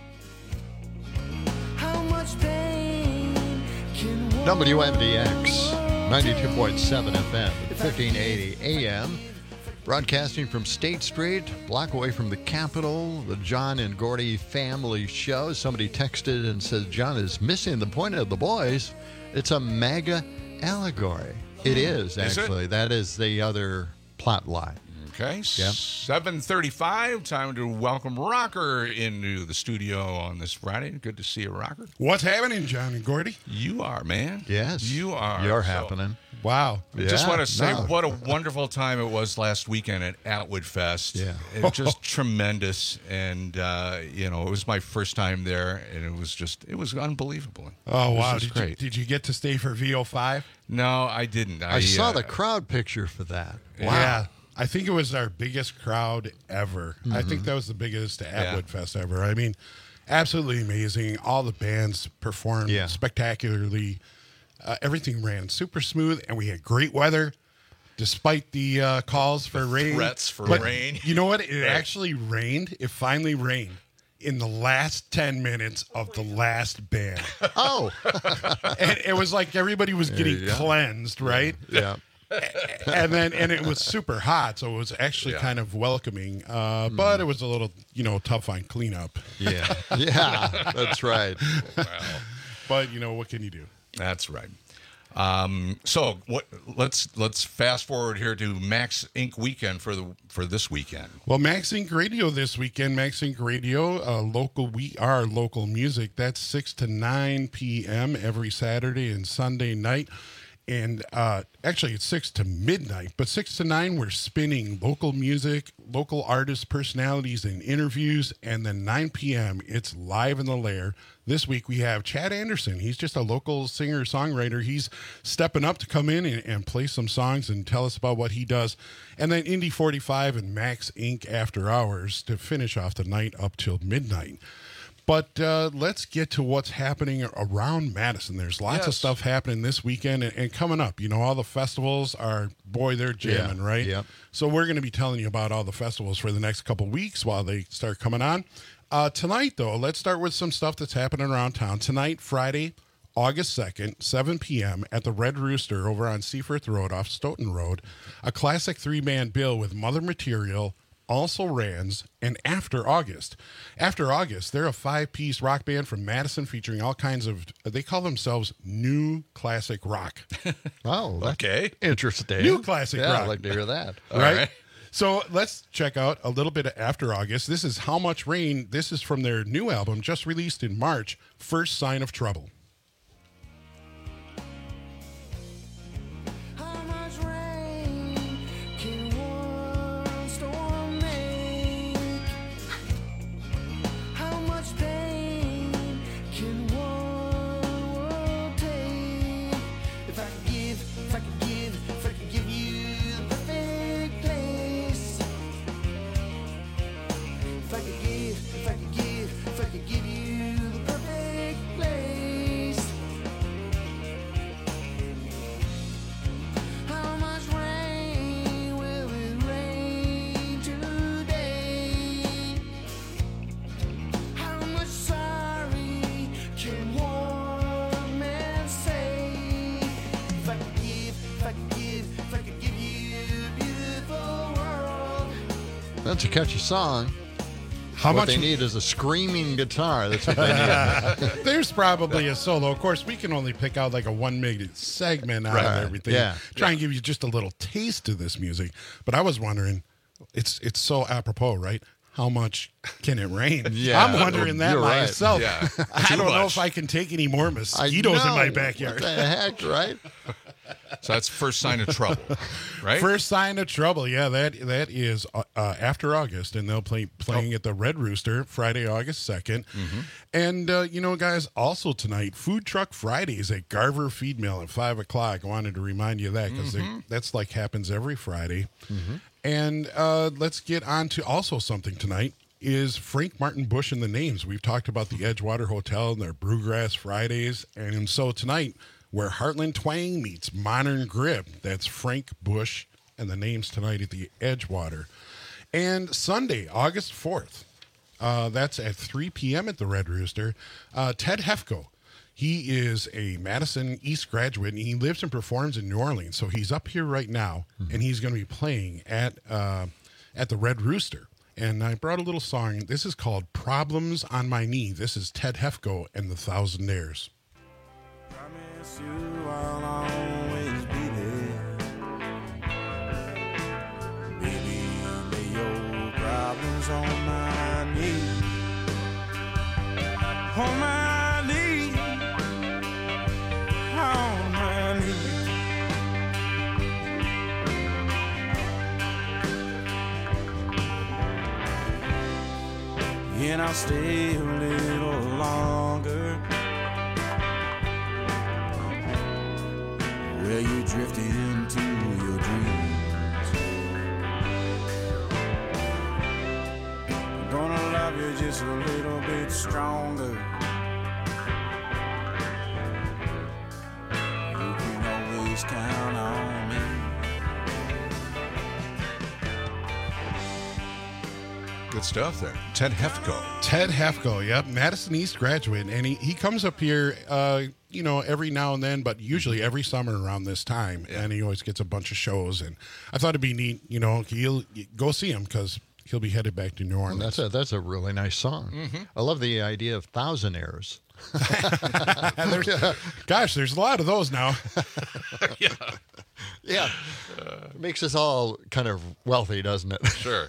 [SPEAKER 12] W M D X, ninety-two point seven F M, fifteen eighty A M, broadcasting from State Street, block away from the Capitol, the John and Gordy family show. Somebody texted and said, John is missing the point of the boys. It's a MAGA allegory. It is, actually.
[SPEAKER 14] Is it?
[SPEAKER 12] That is the other plot line.
[SPEAKER 14] Okay,
[SPEAKER 12] Yep.
[SPEAKER 14] seven thirty-five, time to welcome Rocker into the studio on this Friday. Good to see you, Rocker.
[SPEAKER 15] What's happening, John and Gordy?
[SPEAKER 14] You are, man.
[SPEAKER 12] Yes.
[SPEAKER 14] You are.
[SPEAKER 12] You're
[SPEAKER 14] So,
[SPEAKER 12] happening.
[SPEAKER 15] Wow.
[SPEAKER 14] I just
[SPEAKER 12] Yeah,
[SPEAKER 14] want to say
[SPEAKER 12] no.
[SPEAKER 14] what a wonderful time it was last weekend at Atwood Fest.
[SPEAKER 12] Yeah.
[SPEAKER 14] It was just tremendous. And, uh, you know, it was my first time there, and it was just, it was unbelievable.
[SPEAKER 15] Oh,
[SPEAKER 14] It was
[SPEAKER 15] wow.
[SPEAKER 14] just
[SPEAKER 15] Did you,
[SPEAKER 14] great.
[SPEAKER 15] did you get to stay for V O five?
[SPEAKER 14] No, I didn't.
[SPEAKER 12] I, saw
[SPEAKER 14] uh,
[SPEAKER 12] the crowd picture for that. Wow.
[SPEAKER 15] Yeah. I think it was our biggest crowd ever. I
[SPEAKER 12] Mhm.
[SPEAKER 15] think that was the biggest Atwood
[SPEAKER 14] Yeah.
[SPEAKER 15] Fest ever. I mean, absolutely amazing. All the bands performed
[SPEAKER 12] Yeah.
[SPEAKER 15] spectacularly. Uh, everything ran super smooth, and we had great weather despite the uh, calls for rain.
[SPEAKER 14] threats for
[SPEAKER 15] But
[SPEAKER 14] rain.
[SPEAKER 15] You know what? It
[SPEAKER 14] Right.
[SPEAKER 15] actually rained. It finally rained in the last ten minutes of the last band.
[SPEAKER 12] Oh.
[SPEAKER 15] And it was like everybody was getting
[SPEAKER 12] Yeah.
[SPEAKER 15] cleansed, right?
[SPEAKER 12] Yeah.
[SPEAKER 15] and then and it was super hot, so it was actually
[SPEAKER 14] Yeah.
[SPEAKER 15] kind of welcoming. Uh, But it was a little, you know, tough on cleanup.
[SPEAKER 12] Yeah. Yeah, that's right.
[SPEAKER 15] But you know, what can you do?
[SPEAKER 14] That's right. Um, so what? Let's let's fast forward here to Max Incorporated weekend for the for this weekend.
[SPEAKER 15] Well, Max Inc Radio this weekend. Max Inc Radio, uh, local. We are local music. That's six to nine p.m. every Saturday and Sunday night. And uh, actually, it's six to midnight, but six to nine, we're spinning local music, local artists, personalities, and interviews. And then nine p.m., it's live in the lair. This week, we have Chad Anderson. He's just a local singer-songwriter. He's stepping up to come in and, and play some songs and tell us about what he does. And then Indy forty-five and Max Incorporated After Hours to finish off the night up till midnight. But uh, let's get to what's happening around Madison. There's lots of
[SPEAKER 14] Yes.
[SPEAKER 15] stuff happening this weekend and, and coming up. You know, all the festivals are, boy, they're jamming,
[SPEAKER 12] Yeah,
[SPEAKER 15] right?
[SPEAKER 12] yep.
[SPEAKER 15] So we're going to be telling you about all the festivals for the next couple weeks while they start coming on. Uh, tonight, though, let's start with some stuff that's happening around town. Tonight, Friday, August second, seven p.m. at the Red Rooster over on Seaforth Road off Stoughton Road, a classic three-man bill with Mother Material, Also Rans, and After August. After August, they're a five-piece rock band from Madison featuring all kinds of, they call themselves new classic rock.
[SPEAKER 12] Oh, that's
[SPEAKER 14] Okay.
[SPEAKER 12] interesting.
[SPEAKER 15] New classic
[SPEAKER 12] yeah,
[SPEAKER 15] rock.
[SPEAKER 12] I'd like to hear that.
[SPEAKER 14] All
[SPEAKER 15] right?
[SPEAKER 14] right.
[SPEAKER 15] So let's check out a little bit of After August. This is How Much Rain. This is from their new album, just released in March, First Sign of Trouble.
[SPEAKER 12] That's a catchy song.
[SPEAKER 15] How
[SPEAKER 12] what
[SPEAKER 15] much
[SPEAKER 12] they need is a screaming guitar. That's what they need.
[SPEAKER 15] There's probably a solo. Of course, we can only pick out like a one-minute segment out
[SPEAKER 12] Right.
[SPEAKER 15] of everything.
[SPEAKER 12] Yeah.
[SPEAKER 15] Try
[SPEAKER 12] Yeah.
[SPEAKER 15] and give you just a little taste of this music. But I was wondering, it's it's so apropos, right? How much can it rain?
[SPEAKER 12] Yeah,
[SPEAKER 15] I'm wondering that
[SPEAKER 12] you're right.
[SPEAKER 15] myself.
[SPEAKER 14] Yeah.
[SPEAKER 15] I
[SPEAKER 14] Too
[SPEAKER 15] don't know
[SPEAKER 14] much.
[SPEAKER 15] if I can take any more
[SPEAKER 12] I
[SPEAKER 15] mosquitoes in my
[SPEAKER 12] know.
[SPEAKER 15] backyard.
[SPEAKER 12] What the heck, right?
[SPEAKER 14] So that's first sign of trouble, right?
[SPEAKER 15] First sign of trouble. Yeah, that that is uh, uh, after August, and they'll play playing
[SPEAKER 14] Oh.
[SPEAKER 15] at the Red Rooster Friday, August second.
[SPEAKER 14] Mm-hmm.
[SPEAKER 15] And uh, you know, guys, also tonight, Food Truck Fridays at Garver Feed Mill at five o'clock. I wanted to remind you of that because
[SPEAKER 14] Mm-hmm.
[SPEAKER 15] that's like happens every Friday.
[SPEAKER 12] Mm-hmm.
[SPEAKER 15] And uh, let's get on to also something tonight. Is Frank Martin Bush in the names. We've talked about the Edgewater Hotel and their Brewgrass Fridays. And so tonight, where Heartland Twang meets Modern Grip, that's Frank Bush and the names tonight at the Edgewater. And Sunday, August fourth, uh, that's at three p.m. at the Red Rooster. Uh, Ted Hefko, he is a Madison East graduate, and he lives and performs in New Orleans. So he's up here right now, and he's going to be playing at uh, at the Red Rooster. And I brought a little song. This is called Problems on My Knee. This is Ted Hefko and the Thousandaires.
[SPEAKER 10] Promise you I'll always be there. Baby, lay your problems on my knee. On my knee. On my knee. And I'll stay a little longer where you drift into your dreams. I'm gonna love you just a little bit stronger. You can always count on me.
[SPEAKER 14] Good stuff there. Ted Hefko.
[SPEAKER 15] Ted Hefko, yep, Madison East graduate, and he, he comes up here, uh, you know, every now and then, but usually every summer around this time, and he always gets a bunch of shows. And I thought it'd be neat, you know, he'll go see him because he'll be headed back to New Orleans.
[SPEAKER 12] That's a that's a really nice song.
[SPEAKER 15] Mm-hmm.
[SPEAKER 12] I love the idea of thousandaires.
[SPEAKER 15] There's- gosh, there's a lot of those now.
[SPEAKER 14] yeah,
[SPEAKER 12] yeah, it makes us all kind of wealthy, doesn't it?
[SPEAKER 14] Sure.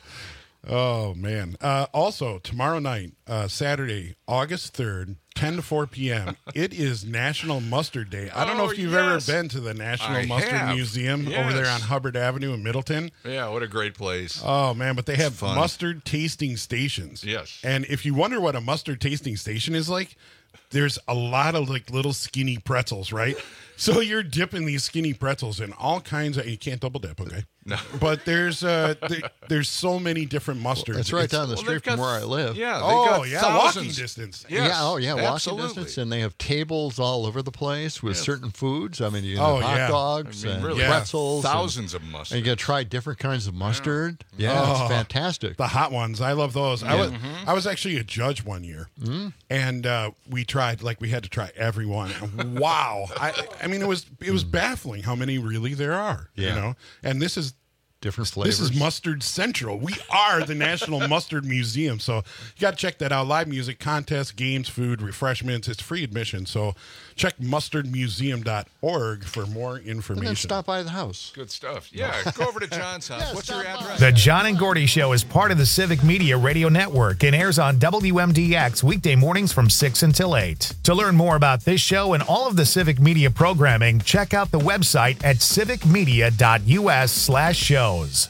[SPEAKER 15] Oh man! Uh, also, tomorrow night, uh, Saturday, August third, ten to four p.m. It is National Mustard Day. I don't know
[SPEAKER 14] Oh,
[SPEAKER 15] if you've
[SPEAKER 14] yes.
[SPEAKER 15] ever been to the National
[SPEAKER 14] I
[SPEAKER 15] Mustard
[SPEAKER 14] have.
[SPEAKER 15] Museum over there on
[SPEAKER 14] Yes.
[SPEAKER 15] Hubbard Avenue in Middleton.
[SPEAKER 14] Yeah, what a great place.
[SPEAKER 15] Oh man, but they have
[SPEAKER 14] fun.
[SPEAKER 15] mustard tasting stations.
[SPEAKER 14] Yes.
[SPEAKER 15] And if you wonder what a mustard tasting station is like, there's a lot of like little skinny pretzels, right? So you're dipping these skinny pretzels in all kinds of. You can't double dip, okay?
[SPEAKER 14] No.
[SPEAKER 15] But there's uh there, there's so many different mustards.
[SPEAKER 12] It's right
[SPEAKER 15] It's-
[SPEAKER 12] down the
[SPEAKER 14] Well,
[SPEAKER 12] street
[SPEAKER 14] they've
[SPEAKER 12] from
[SPEAKER 14] got-
[SPEAKER 12] where I live.
[SPEAKER 14] Yeah. They've
[SPEAKER 15] Oh
[SPEAKER 14] got
[SPEAKER 15] yeah,
[SPEAKER 14] thousands.
[SPEAKER 15] walking distance.
[SPEAKER 14] Yes,
[SPEAKER 12] yeah, oh yeah, walking
[SPEAKER 14] absolutely.
[SPEAKER 12] distance, and they have tables all over the place with
[SPEAKER 14] Yes.
[SPEAKER 12] certain foods. I mean, you
[SPEAKER 15] Oh,
[SPEAKER 12] have hot
[SPEAKER 15] yeah.
[SPEAKER 12] dogs
[SPEAKER 14] I mean,
[SPEAKER 12] and
[SPEAKER 14] really,
[SPEAKER 15] Yeah.
[SPEAKER 12] pretzels, and-
[SPEAKER 14] thousands of mustard.
[SPEAKER 12] and you get to try different kinds of mustard. Yeah,
[SPEAKER 15] Oh.
[SPEAKER 12] it's fantastic.
[SPEAKER 15] The hot ones, I love those. I
[SPEAKER 12] Yeah.
[SPEAKER 15] was I was actually a judge one year, and uh, we tried like we had to try every one. And wow, I I mean it was it was baffling how many really there are.
[SPEAKER 12] Yeah.
[SPEAKER 15] You know, and this is
[SPEAKER 12] Different flavors.
[SPEAKER 15] this is Mustard Central. We are the National Mustard Museum, so you got to check that out. Live music, contests, games, food, refreshments. It's free admission. So check mustard museum dot org for more
[SPEAKER 12] and
[SPEAKER 15] information.
[SPEAKER 12] then stop by the house.
[SPEAKER 14] Good stuff. Yeah, go over to John's house.
[SPEAKER 12] Yeah,
[SPEAKER 14] What's your
[SPEAKER 12] stop by.
[SPEAKER 14] address?
[SPEAKER 6] The John and Gordy Show is part of the Civic Media Radio Network and airs on W M D X weekday mornings from six until eight. To learn more about this show and all of the Civic Media programming, check out the website at civic media dot u s slash shows.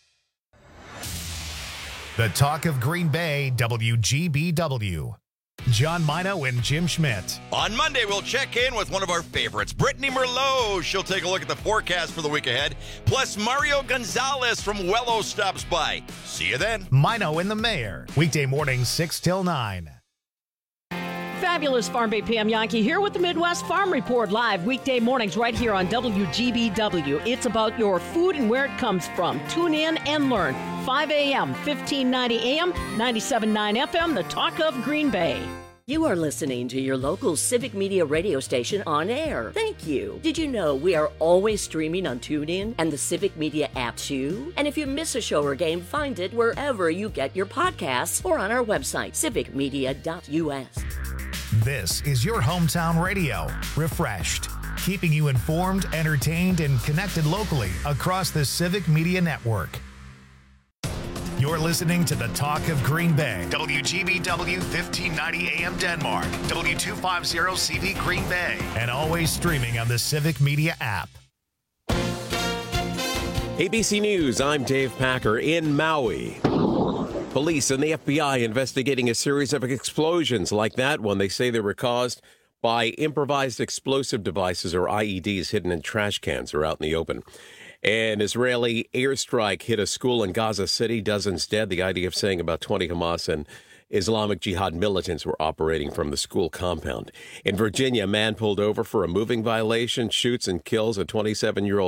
[SPEAKER 6] The Talk of Green Bay, W G B W. John Mino and Jim Schmidt.
[SPEAKER 13] On Monday, we'll check in with one of our favorites, Brittany Merlot. She'll take a look at the forecast for the week ahead. Plus, Mario Gonzalez from Wello stops by. See you then.
[SPEAKER 6] Mino and the Mayor. Weekday mornings six till nine.
[SPEAKER 17] Fabulous Farm Bay P M Yankee here with the Midwest Farm Report live weekday mornings right here on W G B W. It's about your food and where it comes from. Tune in and learn. five a.m., fifteen ninety a.m., ninety-seven point nine F M, the Talk of Green Bay.
[SPEAKER 7] You are listening to your local Civic Media radio station on air. Thank you. Did you know we are always streaming on TuneIn and the Civic Media app too? And if you miss a show or game, find it wherever you get your podcasts or on our website, civic media dot u s.
[SPEAKER 6] This is your hometown radio, refreshed, keeping you informed, entertained, and connected locally across the Civic Media Network. You're listening to the Talk of Green Bay. W G B W fifteen ninety A M Denmark, W two fifty C V Green Bay, and always streaming on the Civic Media app.
[SPEAKER 16] A B C News, I'm Dave Packer in Maui. Police and the F B I investigating a series of explosions like that one. They say they were caused by improvised explosive devices, or I E Ds, hidden in trash cans or out in the open. An Israeli airstrike hit a school in Gaza City, dozens dead. The I D F saying about twenty Hamas and Islamic Jihad militants were operating from the school compound. In Virginia, a man pulled over for a moving violation, shoots and kills a twenty-seven-year-old